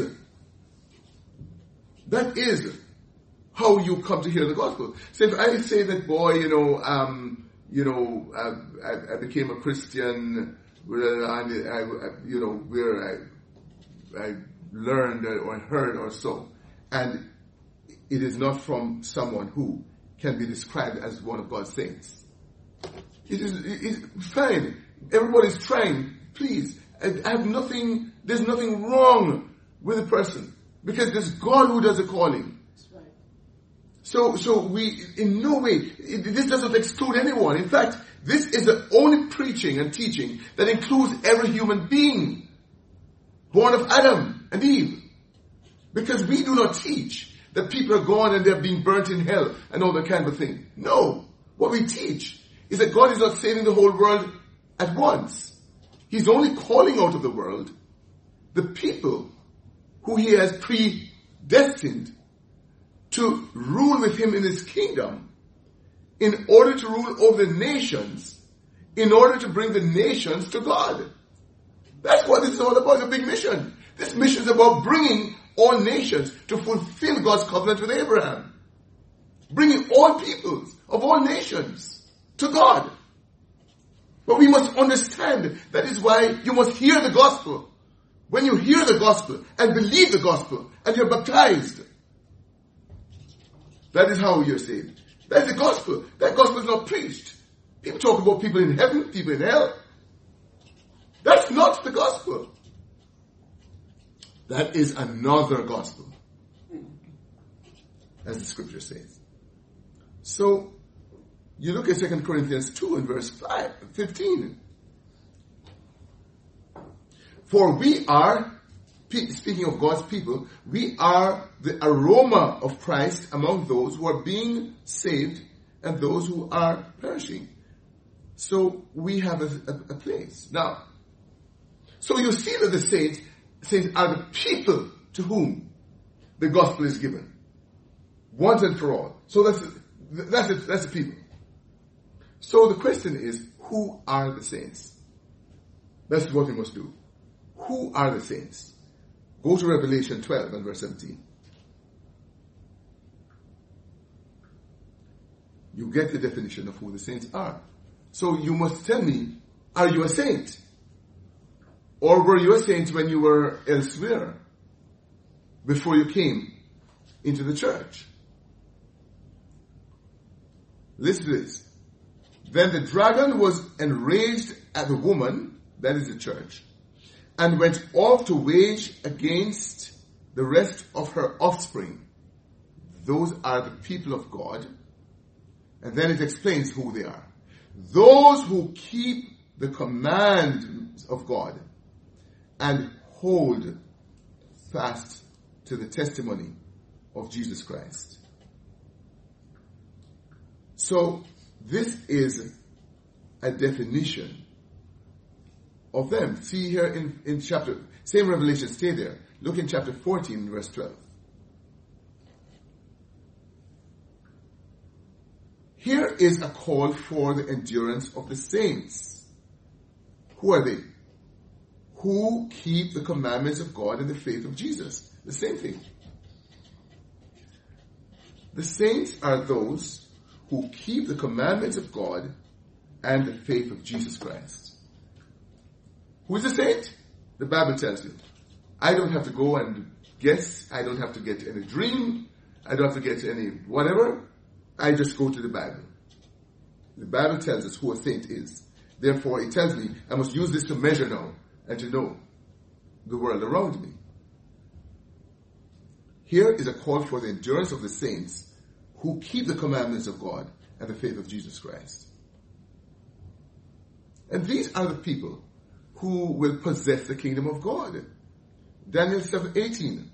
that is how you come to hear the gospel. So if I say that, boy, you know, um, you know, I, I, I became a Christian, and I, I, you know, where I, I learned or heard or so, and it is not from someone who can be described as one of God's saints. It is it is fine. Everybody's trying. Please, I, I have nothing. There's nothing wrong with the person because there's God who does the calling. That's right. So, so we in no way it, this doesn't exclude anyone. In fact, this is the only preaching and teaching that includes every human being born of Adam and Eve, because we do not teach that people are gone and they're being burnt in hell and all that kind of thing. No. What we teach is that God is not saving the whole world at once. He's only calling out of the world the people who he has predestined to rule with him in his kingdom in order to rule over the nations, in order to bring the nations to God. That's what this is all about, a big mission. This mission is about bringing all nations to fulfill God's covenant with Abraham. Bringing all peoples of all nations to God. But we must understand that is why you must hear the gospel. When you hear the gospel and believe the gospel and you're baptized, that is how you're saved. That's the gospel. That gospel is not preached. People talk about people in heaven, people in hell. That's not the gospel. That is another gospel, as the scripture says. So, you look at Second Corinthians two and verse five, fifteen. For we are, speaking of God's people, we are the aroma of Christ among those who are being saved and those who are perishing. So, we have a, a, a place. Now, so you see that the saints, saints are the people to whom the gospel is given. Once and for all. So that's, that's, it, that's the people. So the question is, who are the saints? That's what we must do. Who are the saints? Go to Revelation twelve and verse seventeen. You get the definition of who the saints are. So you must tell me, are you a saint? Or were you a saint when you were elsewhere, before you came into the church? Listen to this. Then the dragon was enraged at the woman, that is the church, and went off to wage against the rest of her offspring. Those are the people of God. And then it explains who they are. Those who keep the commands of God and hold fast to the testimony of Jesus Christ. So, this is a definition of them. See here in, in chapter, same Revelation, stay there. Look in chapter fourteen, verse twelve. Here is a call for the endurance of the saints. Who are they? Who keep the commandments of God and the faith of Jesus. The same thing. The saints are those who keep the commandments of God and the faith of Jesus Christ. Who is a saint? The Bible tells you. I don't have to go and guess. I don't have to get any dream. I don't have to get any whatever. I just go to the Bible. The Bible tells us who a saint is. Therefore, it tells me I must use this to measure now and to know the world around me. Here is a call for the endurance of the saints who keep the commandments of God and the faith of Jesus Christ. And these are the people who will possess the kingdom of God. Daniel seven eighteen.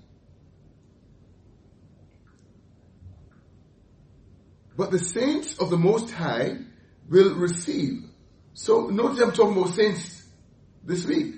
But the saints of the Most High will receive. So notice I'm talking about saints this week.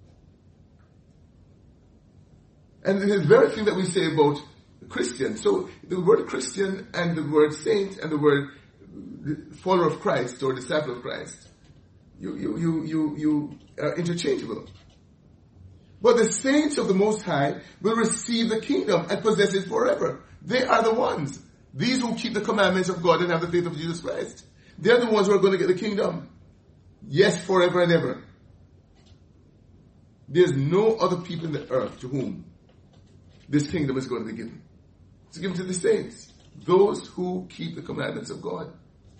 And the very thing that we say about Christian. So the word Christian and the word saint and the word follower of Christ or disciple of Christ, you, you, you, you, you are interchangeable. But the saints of the Most High will receive the kingdom and possess it forever. They are the ones. These who keep the commandments of God and have the faith of Jesus Christ. They are the ones who are going to get the kingdom. Yes, forever and ever. There's no other people in the earth to whom this kingdom is going to be given. It's given to the saints. Those who keep the commandments of God.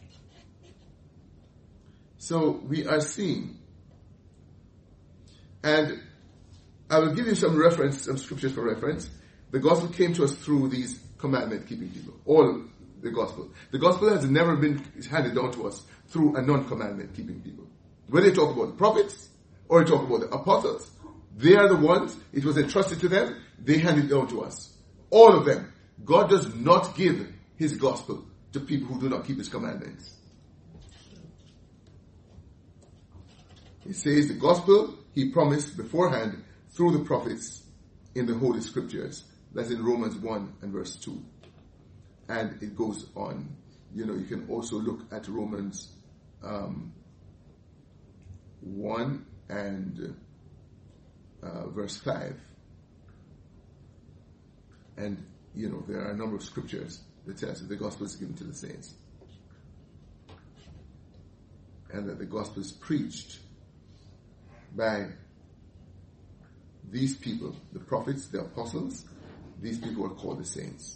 So we are seeing. And I will give you some reference, some scriptures for reference. The gospel came to us through these commandment-keeping people. All the gospel. The gospel has never been handed down to us through a non-commandment-keeping people. Whether you talk about the prophets or you talk about the apostles, they are the ones, it was entrusted to them, they handed it down to us. All of them. God does not give his gospel to people who do not keep his commandments. He says the gospel he promised beforehand through the prophets in the Holy Scriptures. That's in Romans one and verse two. And it goes on. You know, you can also look at Romans um, one and uh, verse five. And, you know, there are a number of scriptures that tell us that the gospel is given to the saints. And that the gospel is preached by these people, the prophets, the apostles. These people are called the saints.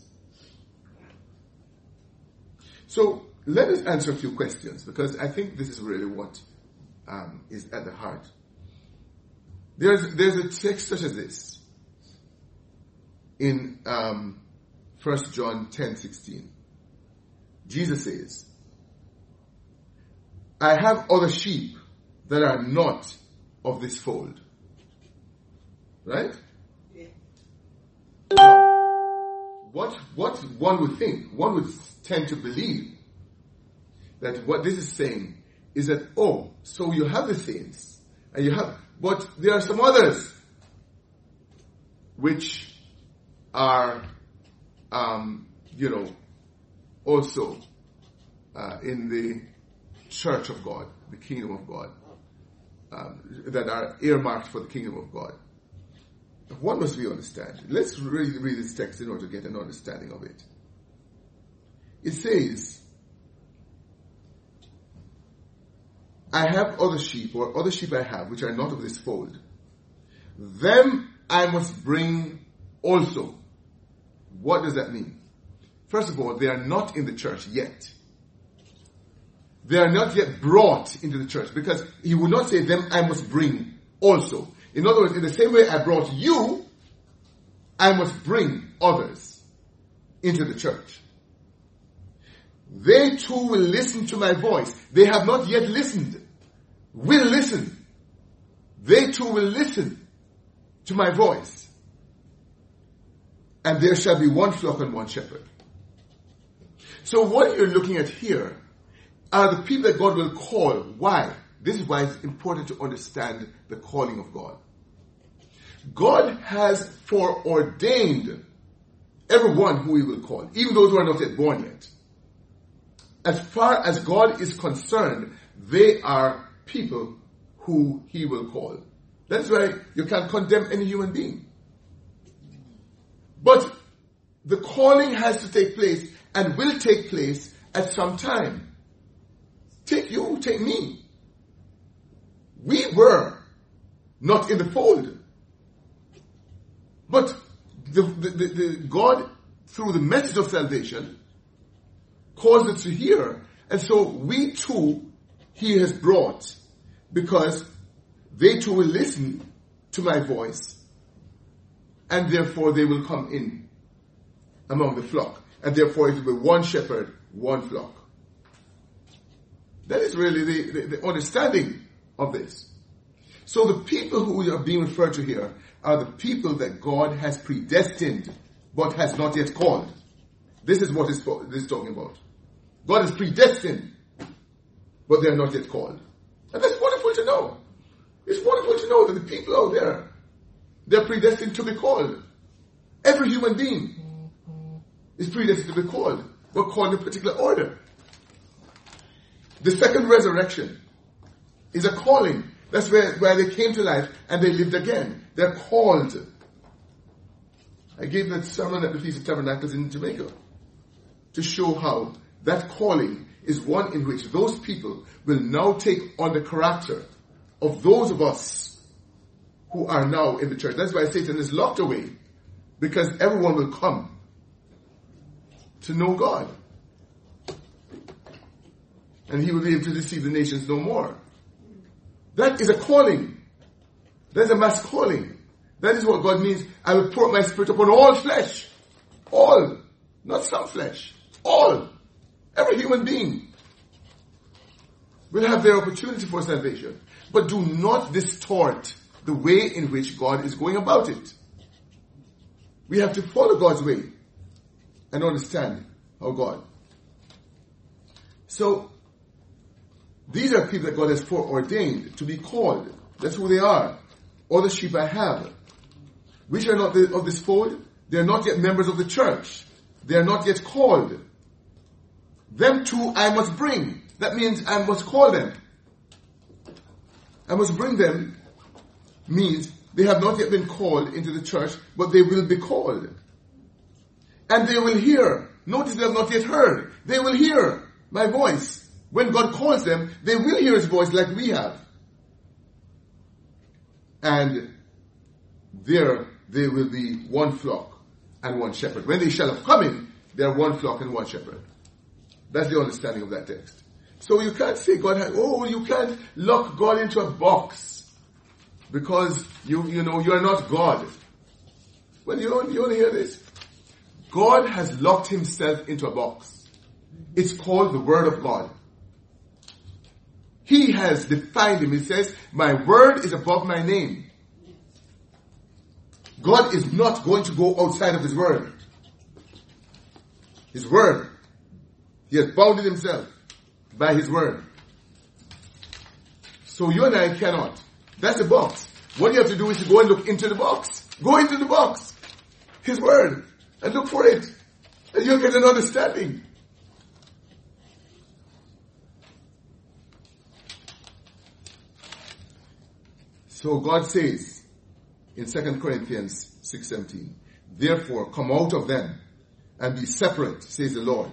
So let us answer a few questions, because I think this is really what um, is at the heart. There's there's a text such as this in um, First John ten sixteen. Jesus says, "I have other sheep that are not of this fold." Right? Yeah. Now, what what one would think, one would tend to believe that what this is saying is that, oh, so you have the saints, and you have, but there are some others which are, um, you know, also uh, in the church of God, the kingdom of God, um, that are earmarked for the kingdom of God. What must we understand? Let's really read this text in order to get an understanding of it. It says, "I have other sheep, or other sheep I have, which are not of this fold. Them I must bring also." What does that mean? First of all, they are not in the church yet. They are not yet brought into the church, because he would not say, "Them I must bring also." In other words, in the same way I brought you, I must bring others into the church. They too will listen to my voice. They have not yet listened. Will listen. They too will listen to my voice. And there shall be one flock and one shepherd. So what you're looking at here are the people that God will call. Why? This is why it's important to understand the calling of God. God has foreordained everyone who he will call, even those who are not yet born yet. As far as God is concerned, they are people who he will call. That's why you can't condemn any human being. But the calling has to take place and will take place at some time. Take you, take me. We were not in the fold. But the, the, the, the God, through the message of salvation, caused us to hear. And so we too, he has brought, because they too will listen to my voice, and therefore they will come in among the flock. And therefore it will be one shepherd, one flock. That is really the, the, the understanding of this. So the people who are being referred to here are the people that God has predestined but has not yet called. This is what this is talking about. God is predestined, but they are not yet called. And that's wonderful to know. It's wonderful to know that the people out there, they're predestined to be called. Every human being is predestined to be called, but called in a particular order. The second resurrection is a calling. That's where, where they came to life and they lived again. They're called. I gave that sermon at the Feast of Tabernacles in Jamaica to show how that calling is one in which those people will now take on the character of those of us who are now in the church. That's why Satan is locked away, because everyone will come to know God. And he will be able to deceive the nations no more. That is a calling. That is a mass calling. That is what God means. I will pour my spirit upon all flesh. All. Not some flesh. All. Every human being will have their opportunity for salvation. But do not distort the way in which God is going about it. We have to follow God's way and understand how God. So, these are people that God has foreordained to be called. That's who they are. All the sheep I have, which are not the, of this fold, they are not yet members of the church. They are not yet called. Them too I must bring. That means I must call them. I must bring them means they have not yet been called into the church, but they will be called. And they will hear. Notice they have not yet heard. They will hear my voice. When God calls them, they will hear his voice like we have. And there they will be one flock and one shepherd. When they shall have come in, they are one flock and one shepherd. That's the understanding of that text. So you can't say God has, oh, you can't lock God into a box because you, you know, you are not God. Well, you don't, you don't hear this. God has locked himself into a box. It's called the Word of God. He has defined him. He says, my word is above my name. God is not going to go outside of his word. His word. He has bounded himself by his word. So you and I cannot. That's the box. What you have to do is to go and look into the box. Go into the box. His word. And look for it. And you'll get an understanding. So God says in Second Corinthians six seventeen, therefore come out of them and be separate, says the Lord.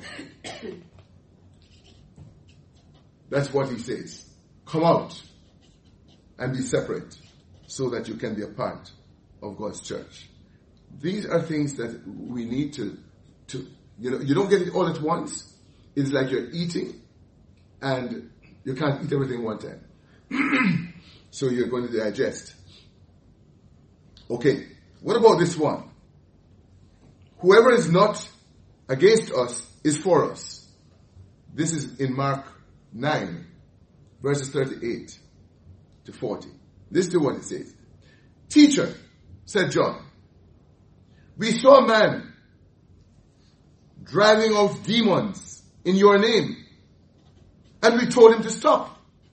That's what he says. Come out and be separate so that you can be a part of God's church. These are things that we need to, to you know, you don't get it all at once. It's like you're eating and you can't eat everything one time. So you're going to digest. Okay, what about this one? Whoever is not against us is for us. This is in Mark nine, verses thirty-eight to forty. Listen to what it says. Teacher, said John, we saw a man driving out demons in your name, and we told him to stop.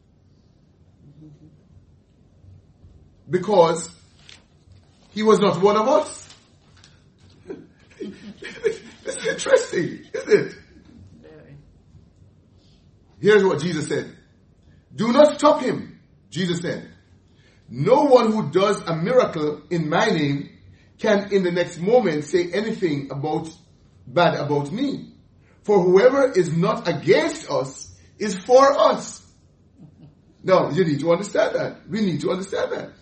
Because he was not one of us. This is interesting, isn't it? Here's what Jesus said. Do not stop him, Jesus said. No one who does a miracle in my name can in the next moment say anything about bad about me. For whoever is not against us is for us. Now, you need to understand that. We need to understand that.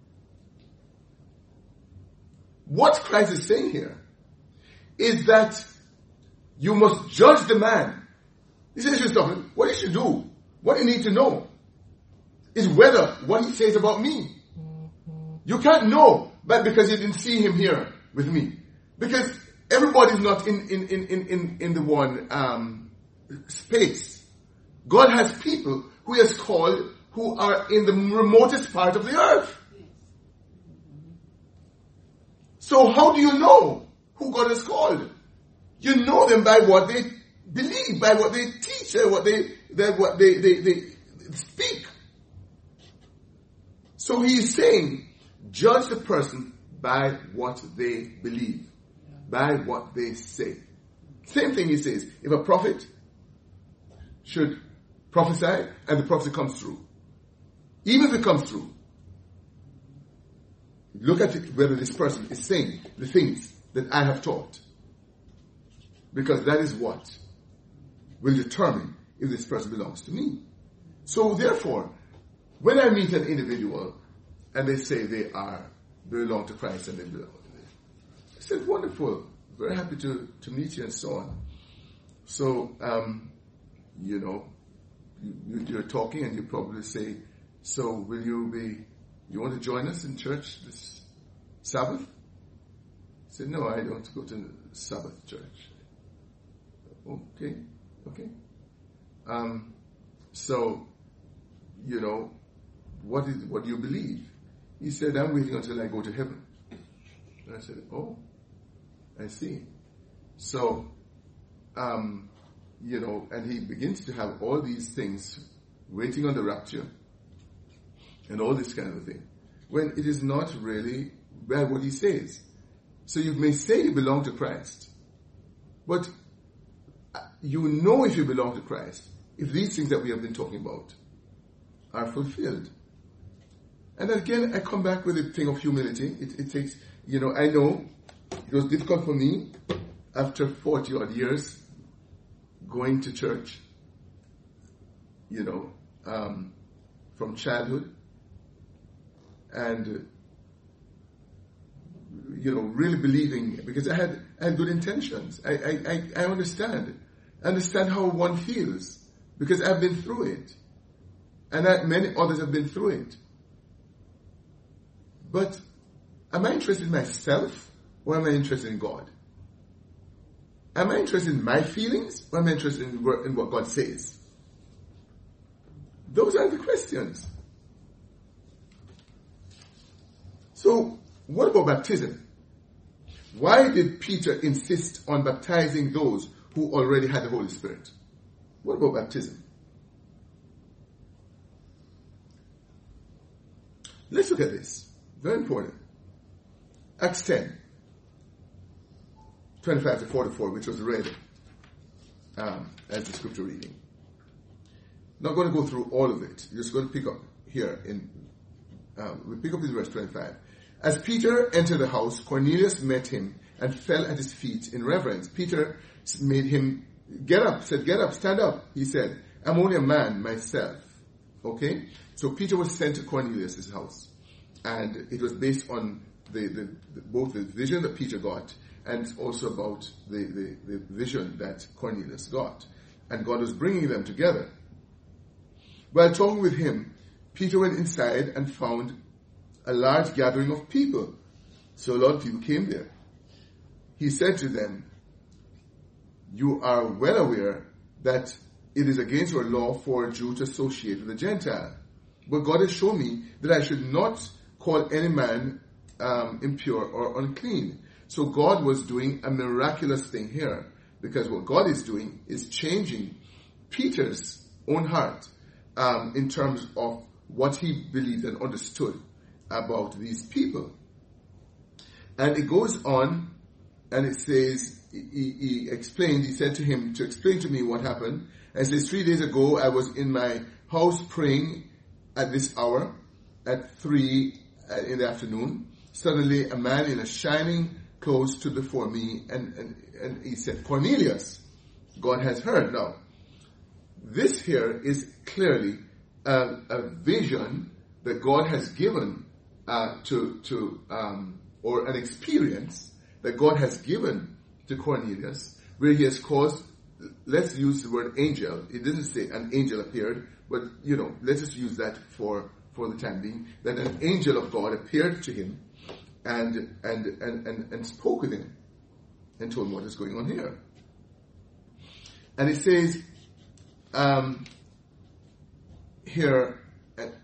What Christ is saying here is that you must judge the man. He says, you stop him. What you should do, what you need to know, is whether what he says about me. You can't know, but because you didn't see him here with me. Because everybody's not in, in, in, in, in the one um, space. God has people who he has called who are in the remotest part of the earth. So how do you know who God has called? You know them by what they believe, by what they teach, and what they, they what they, they, they speak. So he is saying, judge the person by what they believe, by what they say. Same thing he says, if a prophet should prophesy and the prophecy comes through, even if it comes through, look at it, whether this person is saying the things that I have taught. Because that is what will determine if this person belongs to me. So therefore, when I meet an individual and they say they are, belong to Christ and they belong, I said, wonderful, very happy to, to meet you and so on. So, um, you know, you, you're talking and you probably say, so will you be, you want to join us in church this Sabbath? I said, no, I don't go to Sabbath church. Okay, okay. Um, so, you know, what is what do you believe? He said, I'm waiting until I go to heaven. And I said, oh, I see. So, um, you know, and he begins to have all these things, waiting on the rapture, and all this kind of thing, when it is not really well what he says. So you may say you belong to Christ, but you know if you belong to Christ, if these things that we have been talking about are fulfilled. And again, I come back with a thing of humility. It, it takes, you know, I know it was difficult for me after forty odd years going to church, you know, um, from childhood, and, uh, you know, really believing, because I had, I had good intentions. I, I, I, I understand. I understand how one feels, because I've been through it. And I, many others have been through it. But am I interested in myself, or am I interested in God? Am I interested in my feelings, or am I interested in, in what God says? Those are the questions. So, what about baptism? Why did Peter insist on baptizing those who already had the Holy Spirit? What about baptism? Let's look at this. Very important. Acts ten, twenty-five to forty-four, which was read um, as the scripture reading. Not going to go through all of it. Just going to pick up here in, um, we pick up in verse twenty-five. As Peter entered the house, Cornelius met him and fell at his feet in reverence. Peter made him get up, said, get up, stand up. He said, I'm only a man myself. Okay? So Peter was sent to Cornelius' house. And it was based on the, the, the both the vision that Peter got and also about the, the, the vision that Cornelius got. And God was bringing them together. While talking with him, Peter went inside and found a large gathering of people. So a lot of people came there. He said to them, you are well aware that it is against our law for a Jew to associate with a Gentile. But God has shown me that I should not call any man um, impure or unclean. So God was doing a miraculous thing here, because what God is doing is changing Peter's own heart um, in terms of what he believed and understood about these people. And it goes on, and it says, he, he explained, he said to him to explain to me what happened. And it says, three days ago I was in my house praying at this hour, at three in the afternoon. Suddenly a man in a shining clothes stood before me, and, and, and he said, Cornelius, God has heard. Now, this here is clearly a, a vision that God has given uh, to, to um, or an experience that God has given to Cornelius, where he has caused, let's use the word angel. It doesn't say an angel appeared, but, you know, let's just use that for, for the time being, that an angel of God appeared to him and, and, and, and, and spoke with him and told him what is going on here. And it says, um, here,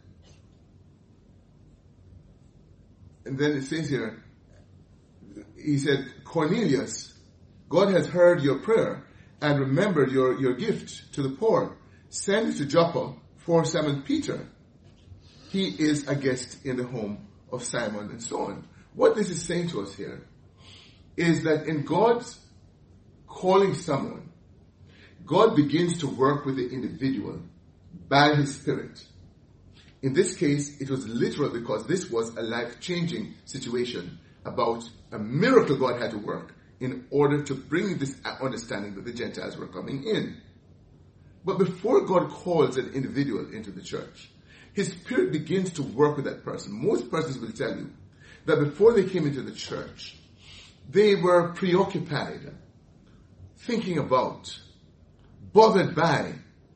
and then it says here, he said, Cornelius, God has heard your prayer and remembered your, your gift to the poor. Send to Joppa for Simon Peter. He is a guest in the home of Simon, and so on. What this is saying to us here is that in God's calling someone, God begins to work with the individual by His Spirit. In this case, it was literal because this was a life-changing situation about a miracle God had to work in order to bring this understanding that the Gentiles were coming in. But before God calls an individual into the church, His Spirit begins to work with that person. Most persons will tell you that before they came into the church, they were preoccupied, thinking about, bothered by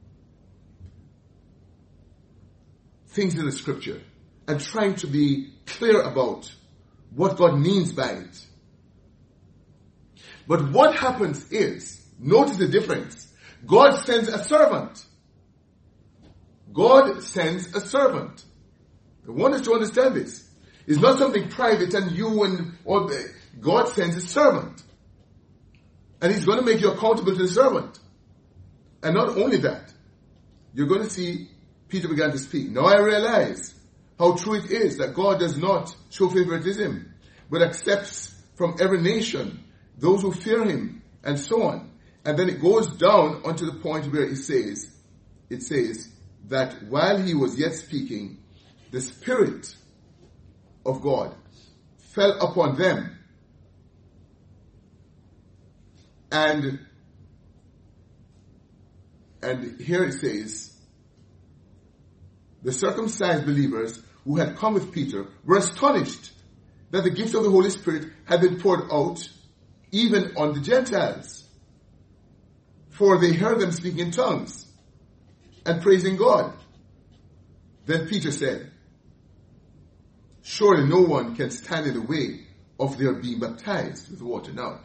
things in the Scripture and trying to be clear about what God means by it. But what happens is, notice the difference. God sends a servant. God sends a servant. I want us to understand this. It's not something private and you and or the, God sends a servant. And He's going to make you accountable to the servant. And not only that, you're going to see Peter began to speak. Now I realize how true it is that God does not show favoritism, but accepts from every nation those who fear Him, and so on. And then it goes down onto the point where it says, it says that while He was yet speaking, the Spirit of God fell upon them. And, and here it says, the circumcised believers who had come with Peter were astonished that the gift of the Holy Spirit had been poured out even on the Gentiles. For they heard them speaking in tongues and praising God. Then Peter said, surely no one can stand in the way of their being baptized with water now.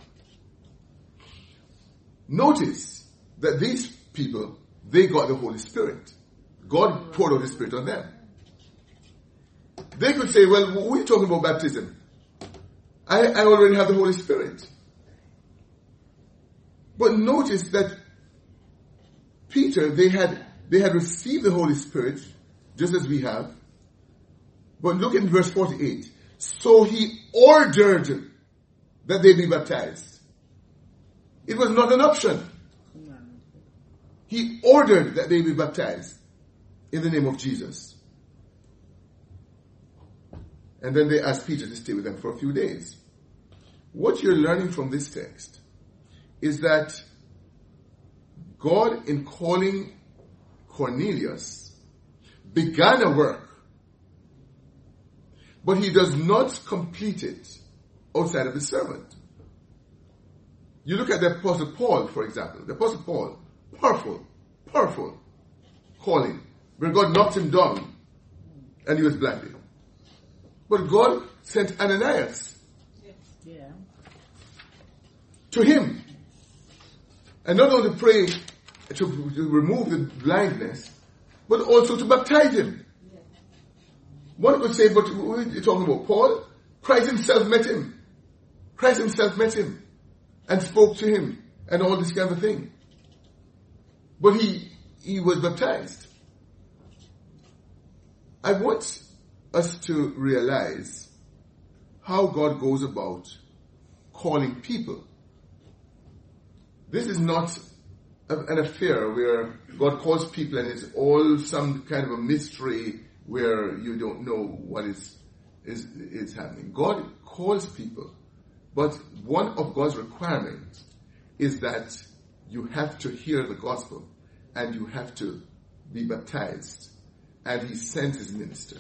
Notice that these people, they got the Holy Spirit. God poured out the Spirit on them. They could say, well, what are you talking about baptism? I, I already have the Holy Spirit. But notice that Peter, they had, they had received the Holy Spirit, just as we have. But look at verse forty-eight. So he ordered that they be baptized. It was not an option. He ordered that they be baptized in the name of Jesus. And then they asked Peter to stay with them for a few days. What you're learning from this text is that God, in calling Cornelius, began a work, but He does not complete it outside of His servant. You look at the Apostle Paul, for example. The Apostle Paul, powerful, powerful calling, where God knocked him down and he was blinded. But God sent Ananias yeah. to him. And not only pray to, to remove the blindness, but also to baptize him. Yeah. One could say, but what are you talking about? Paul? Christ Himself met him. Christ Himself met him and spoke to him and all this kind of thing. But he, he was baptized. I want us to realize how God goes about calling people. This is not a, an affair where God calls people and it's all some kind of a mystery where you don't know what is, is, is happening. God calls people, but one of God's requirements is that you have to hear the gospel and you have to be baptized, and He sends His minister.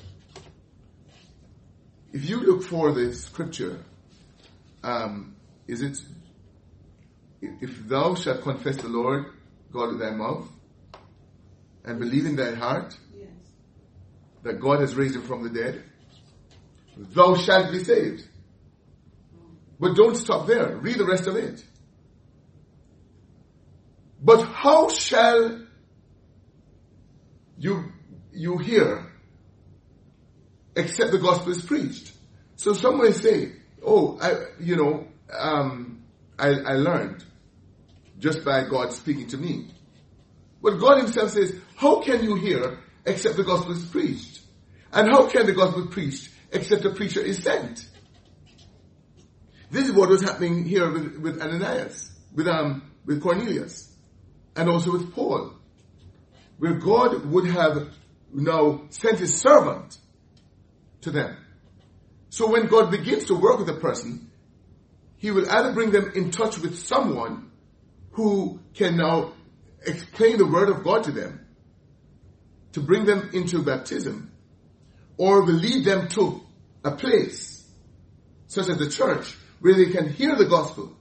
If you look for the scripture, um, is it, if thou shalt confess the Lord God with thy mouth and believe in thy heart yes. that God has raised Him from the dead, thou shalt be saved. But don't stop there. Read the rest of it. But how shall you, you hear except the gospel is preached? So some may say, oh, I, you know, um, I, I learned just by God speaking to me. But God himself says, how can you hear except the gospel is preached? And how can the gospel be preached except the preacher is sent? This is what was happening here with, with Ananias, with, um, with Cornelius, and also with Paul, where God would have now sent his servant to them. So when God begins to work with a person, he will either bring them in touch with someone who can now explain the word of God to them, to bring them into baptism, or will lead them to a place, such as the church, where they can hear the gospel.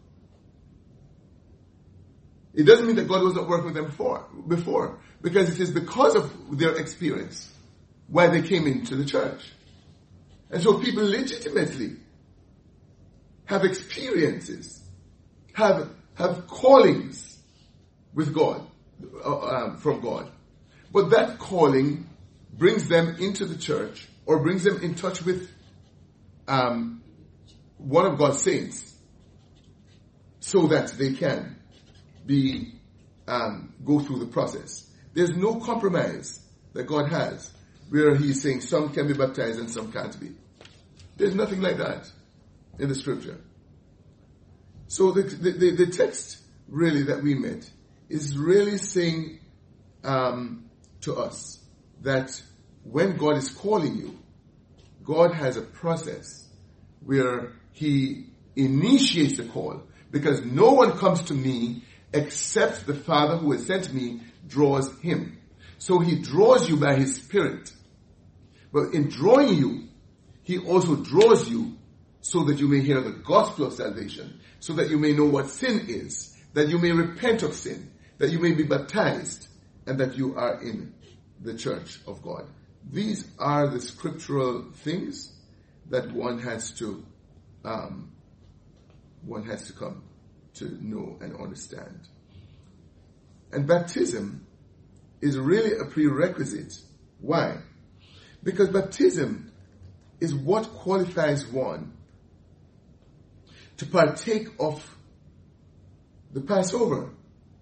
It doesn't mean that God was not working with them before, before, because it is because of their experience why they came into the church. And so people legitimately have experiences, have have callings with God, uh, um, from God. But that calling brings them into the church or brings them in touch with um, one of God's saints so that they can be um, go through the process. There's no compromise that God has where he's saying some can be baptized and some can't be. There's nothing like that in the scripture. So the, the, the text really that we met is really saying um, to us that when God is calling you, God has a process where he initiates the call, because no one comes to me except the Father who has sent me draws him. So he draws you by his Spirit. But in drawing you, he also draws you so that you may hear the gospel of salvation, so that you may know what sin is, that you may repent of sin, that you may be baptized, and that you are in the church of God. These are the scriptural things that one has to, um, one has to come to know and understand. And baptism is really a prerequisite. Why? Because baptism is what qualifies one to partake of the Passover.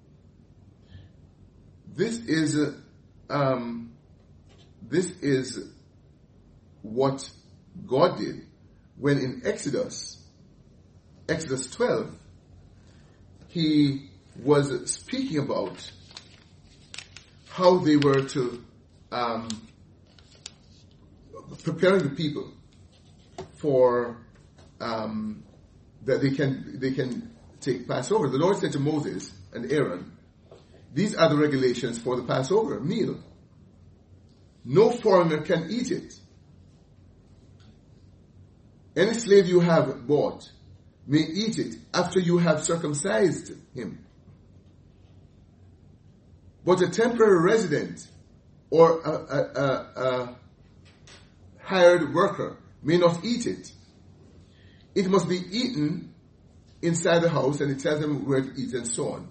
This is um, this is what God did when in Exodus, Exodus twelve, he was speaking about how they were to um, preparing the people for um, that they can they can take Passover. The Lord said to Moses and Aaron, "These are the regulations for the Passover meal. No foreigner can eat it. Any slave you have bought may eat it after you have circumcised him. But a temporary resident or a, a, a, a hired worker may not eat it. It must be eaten inside the house," and it tells them where to eat and so on.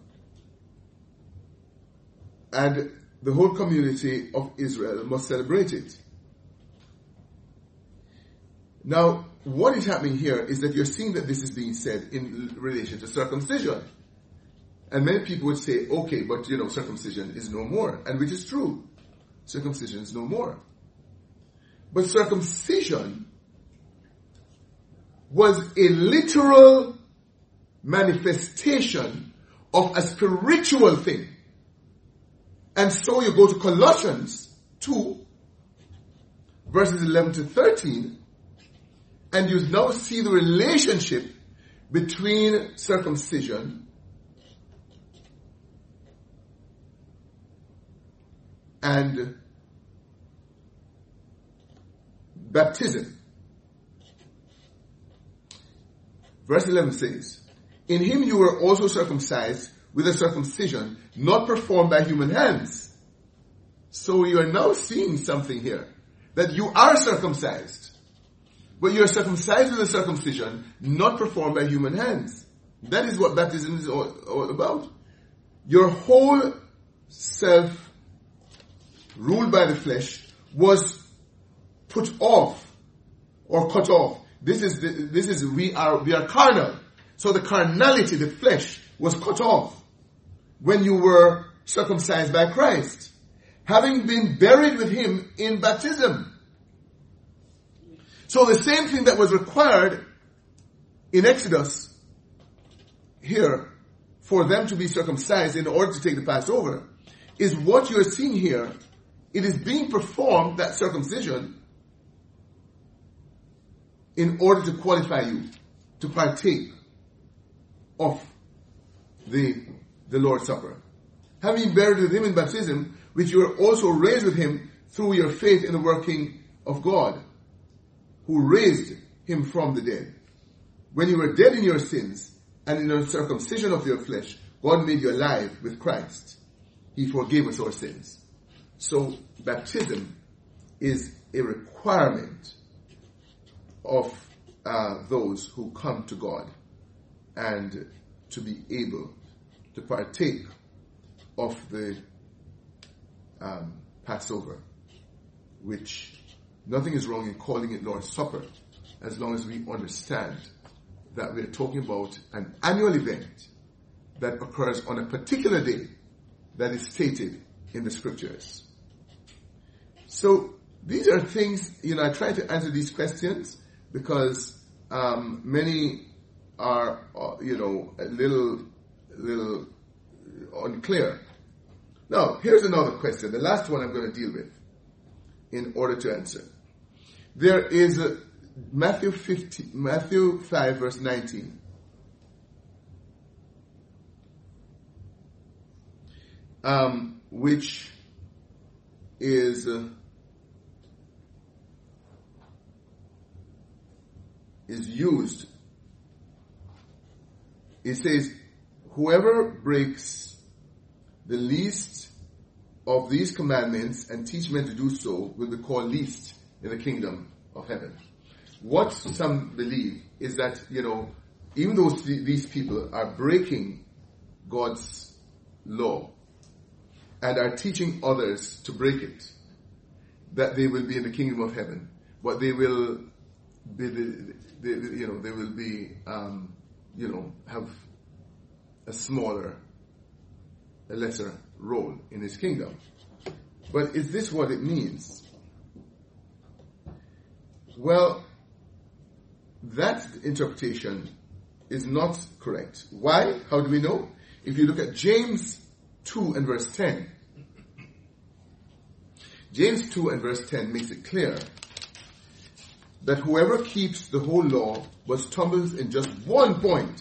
And the whole community of Israel must celebrate it. Now, what is happening here is that you're seeing that this is being said in relation to circumcision. And many people would say, okay, but you know, circumcision is no more. And which is true. Circumcision is no more. But circumcision was a literal manifestation of a spiritual thing. And so you go to Colossians two, verses eleven to thirteen, and you now see the relationship between circumcision and baptism. Verse eleven says, "In him you were also circumcised with a circumcision not performed by human hands." So you are now seeing something here, that you are circumcised, but you are circumcised with a circumcision not performed by human hands. That is what baptism is all, all about. Your whole self, ruled by the flesh, was put off or cut off This is the, this is we are we are carnal. So the carnality, the flesh, was cut off when you were circumcised by Christ, having been buried with him in baptism. So the same thing that was required in Exodus here for them to be circumcised in order to take the Passover is what you're seeing here. It is being performed, that circumcision, in order to qualify you to partake of the, the Lord's Supper. Having been buried with him in baptism, which you were also raised with him through your faith in the working of God, who raised him from the dead. When you were dead in your sins and in the circumcision of your flesh, God made you alive with Christ. He forgave us our sins. So baptism is a requirement of uh, those who come to God and to be able to partake of the um, Passover, which nothing is wrong in calling it Lord's Supper, as long as we understand that we're talking about an annual event that occurs on a particular day that is stated in the scriptures. So these are things, you know, I try to answer these questions because um, many are, uh, you know, a little, little unclear. Now, here's another question, the last one I'm going to deal with in order to answer. There is a Matthew fifteen, Matthew five, verse nineteen. Um, which is uh, is used. It says, whoever breaks the least of these commandments and teach men to do so will be called least in the kingdom of heaven. What some believe is that, you know, even though these people are breaking God's law and are teaching others to break it, that they will be in the kingdom of heaven, but they will be, the, the, the, you know, they will be, um, you know, have a smaller, a lesser role in his kingdom. But is this what it means? Well, that interpretation is not correct. Why? How do we know? If you look at James two and verse ten, James two and verse ten makes it clear that whoever keeps the whole law but stumbles in just one point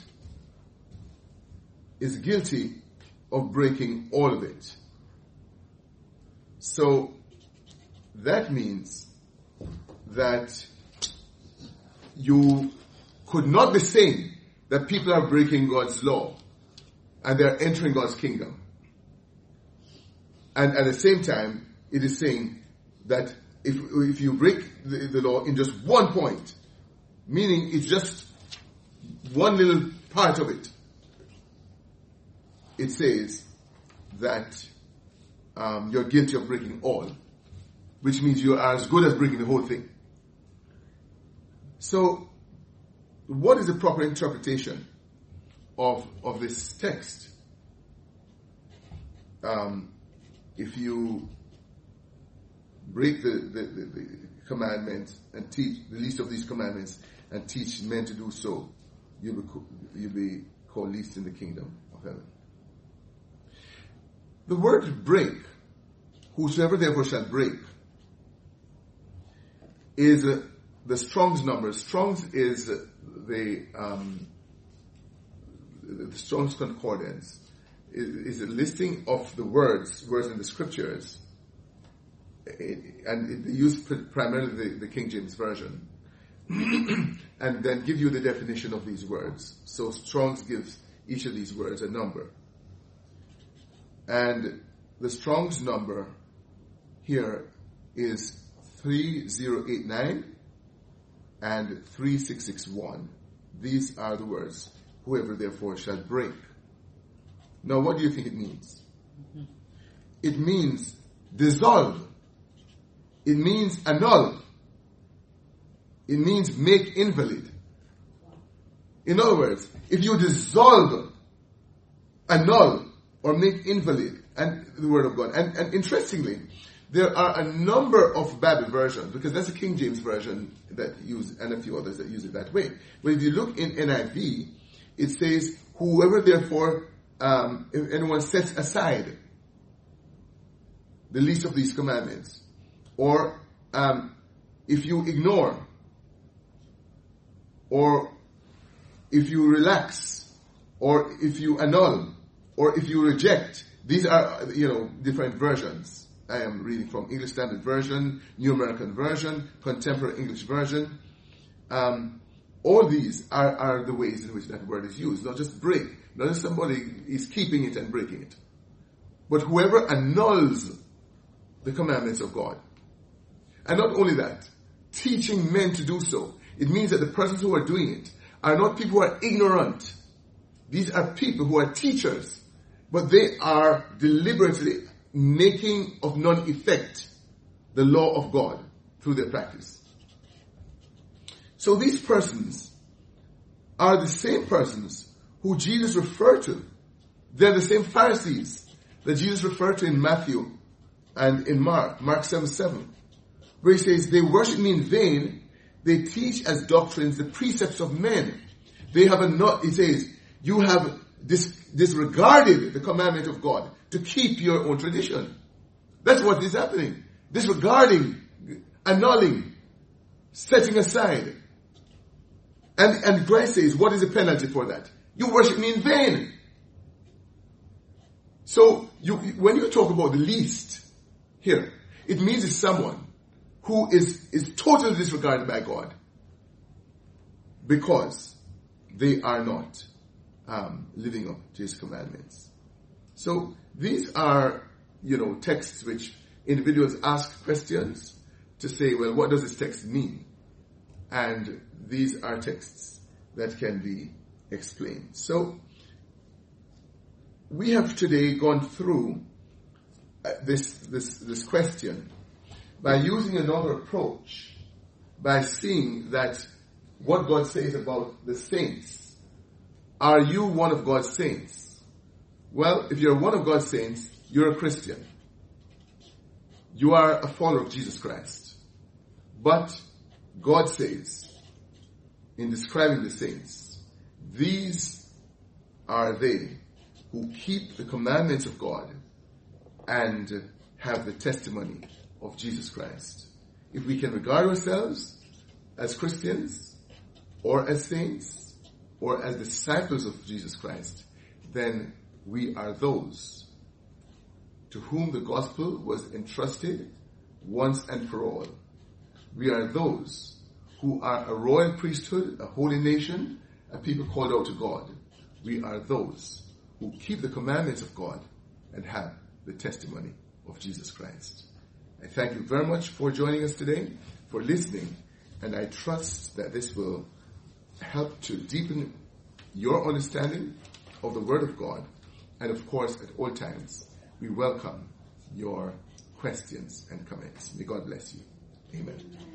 is guilty of breaking all of it. So that means that you could not be saying that people are breaking God's law and they're entering God's kingdom. And at the same time, it is saying that if if you break the, the law in just one point, meaning it's just one little part of it, it says that um, you're guilty of breaking all, which means you are as good as breaking the whole thing. So, what is the proper interpretation of of this text? Um, if you break the, the, the, the commandment and teach the least of these commandments and teach men to do so, you'll be, you'll be called least in the kingdom of heaven. The word break, whosoever therefore shall break, is uh, the Strong's number. Strong's is uh, the, um, the Strong's Concordance. Is, is a listing of the words, words in the scriptures. It, and it used primarily the, the King James Version. And then give you the definition of these words. So Strong's gives each of these words a number. And the Strong's number here is three zero eight nine and three six six one. These are the words, whoever therefore shall break. Now what do you think it means? Mm-hmm. It means dissolve. It means annul. It means make invalid. In other words, if you dissolve, annul, or make invalid and the word of God. And, and interestingly, there are a number of Bible versions, because that's the King James version that use, and a few others that use it that way. But if you look in N I V, it says, whoever therefore, um, if anyone sets aside the least of these commandments, or um, if you ignore, or if you relax, or if you annul, or if you reject, these are, you know, different versions. I am reading from English Standard Version, New American Version, Contemporary English Version. Um, all these are, are the ways in which that word is used. Not just break, not just somebody is keeping it and breaking it, but whoever annuls the commandments of God. And not only that, teaching men to do so. It means that the persons who are doing it are not people who are ignorant. These are people who are teachers, but they are deliberately making of none effect the law of God through their practice. So these persons are the same persons who Jesus referred to. They're the same Pharisees that Jesus referred to in Matthew and in Mark, Mark seven seven, where he says, they worship me in vain, they teach as doctrines the precepts of men. They have a not, he says, you have dis, disregarded the commandment of God to keep your own tradition. That's what is happening. Disregarding, annulling, setting aside. And, and Christ says, what is the penalty for that? You worship me in vain. So, you, when you talk about the least here, it means it's someone who is, is totally disregarded by God because they are not um, living up to his commandments. So, these are, you know, texts which individuals ask questions to say, well, what does this text mean? And these are texts that can be explained. So, we have today gone through uh, this, this, this question by using another approach, by seeing that what God says about the saints. Are you one of God's saints? Well, if you're one of God's saints, you're a Christian. You are a follower of Jesus Christ. But God says, in describing the saints, these are they who keep the commandments of God and have the testimony of Jesus Christ. If we can regard ourselves as Christians, or as saints, or as disciples of Jesus Christ, then we are those to whom the gospel was entrusted once and for all. We are those who are a royal priesthood, a holy nation, a people called out to God. We are those who keep the commandments of God and have the testimony of Jesus Christ. I thank you very much for joining us today, for listening, and I trust that this will help to deepen your understanding of the Word of God. And of course, at all times, we welcome your questions and comments. May God bless you. Amen.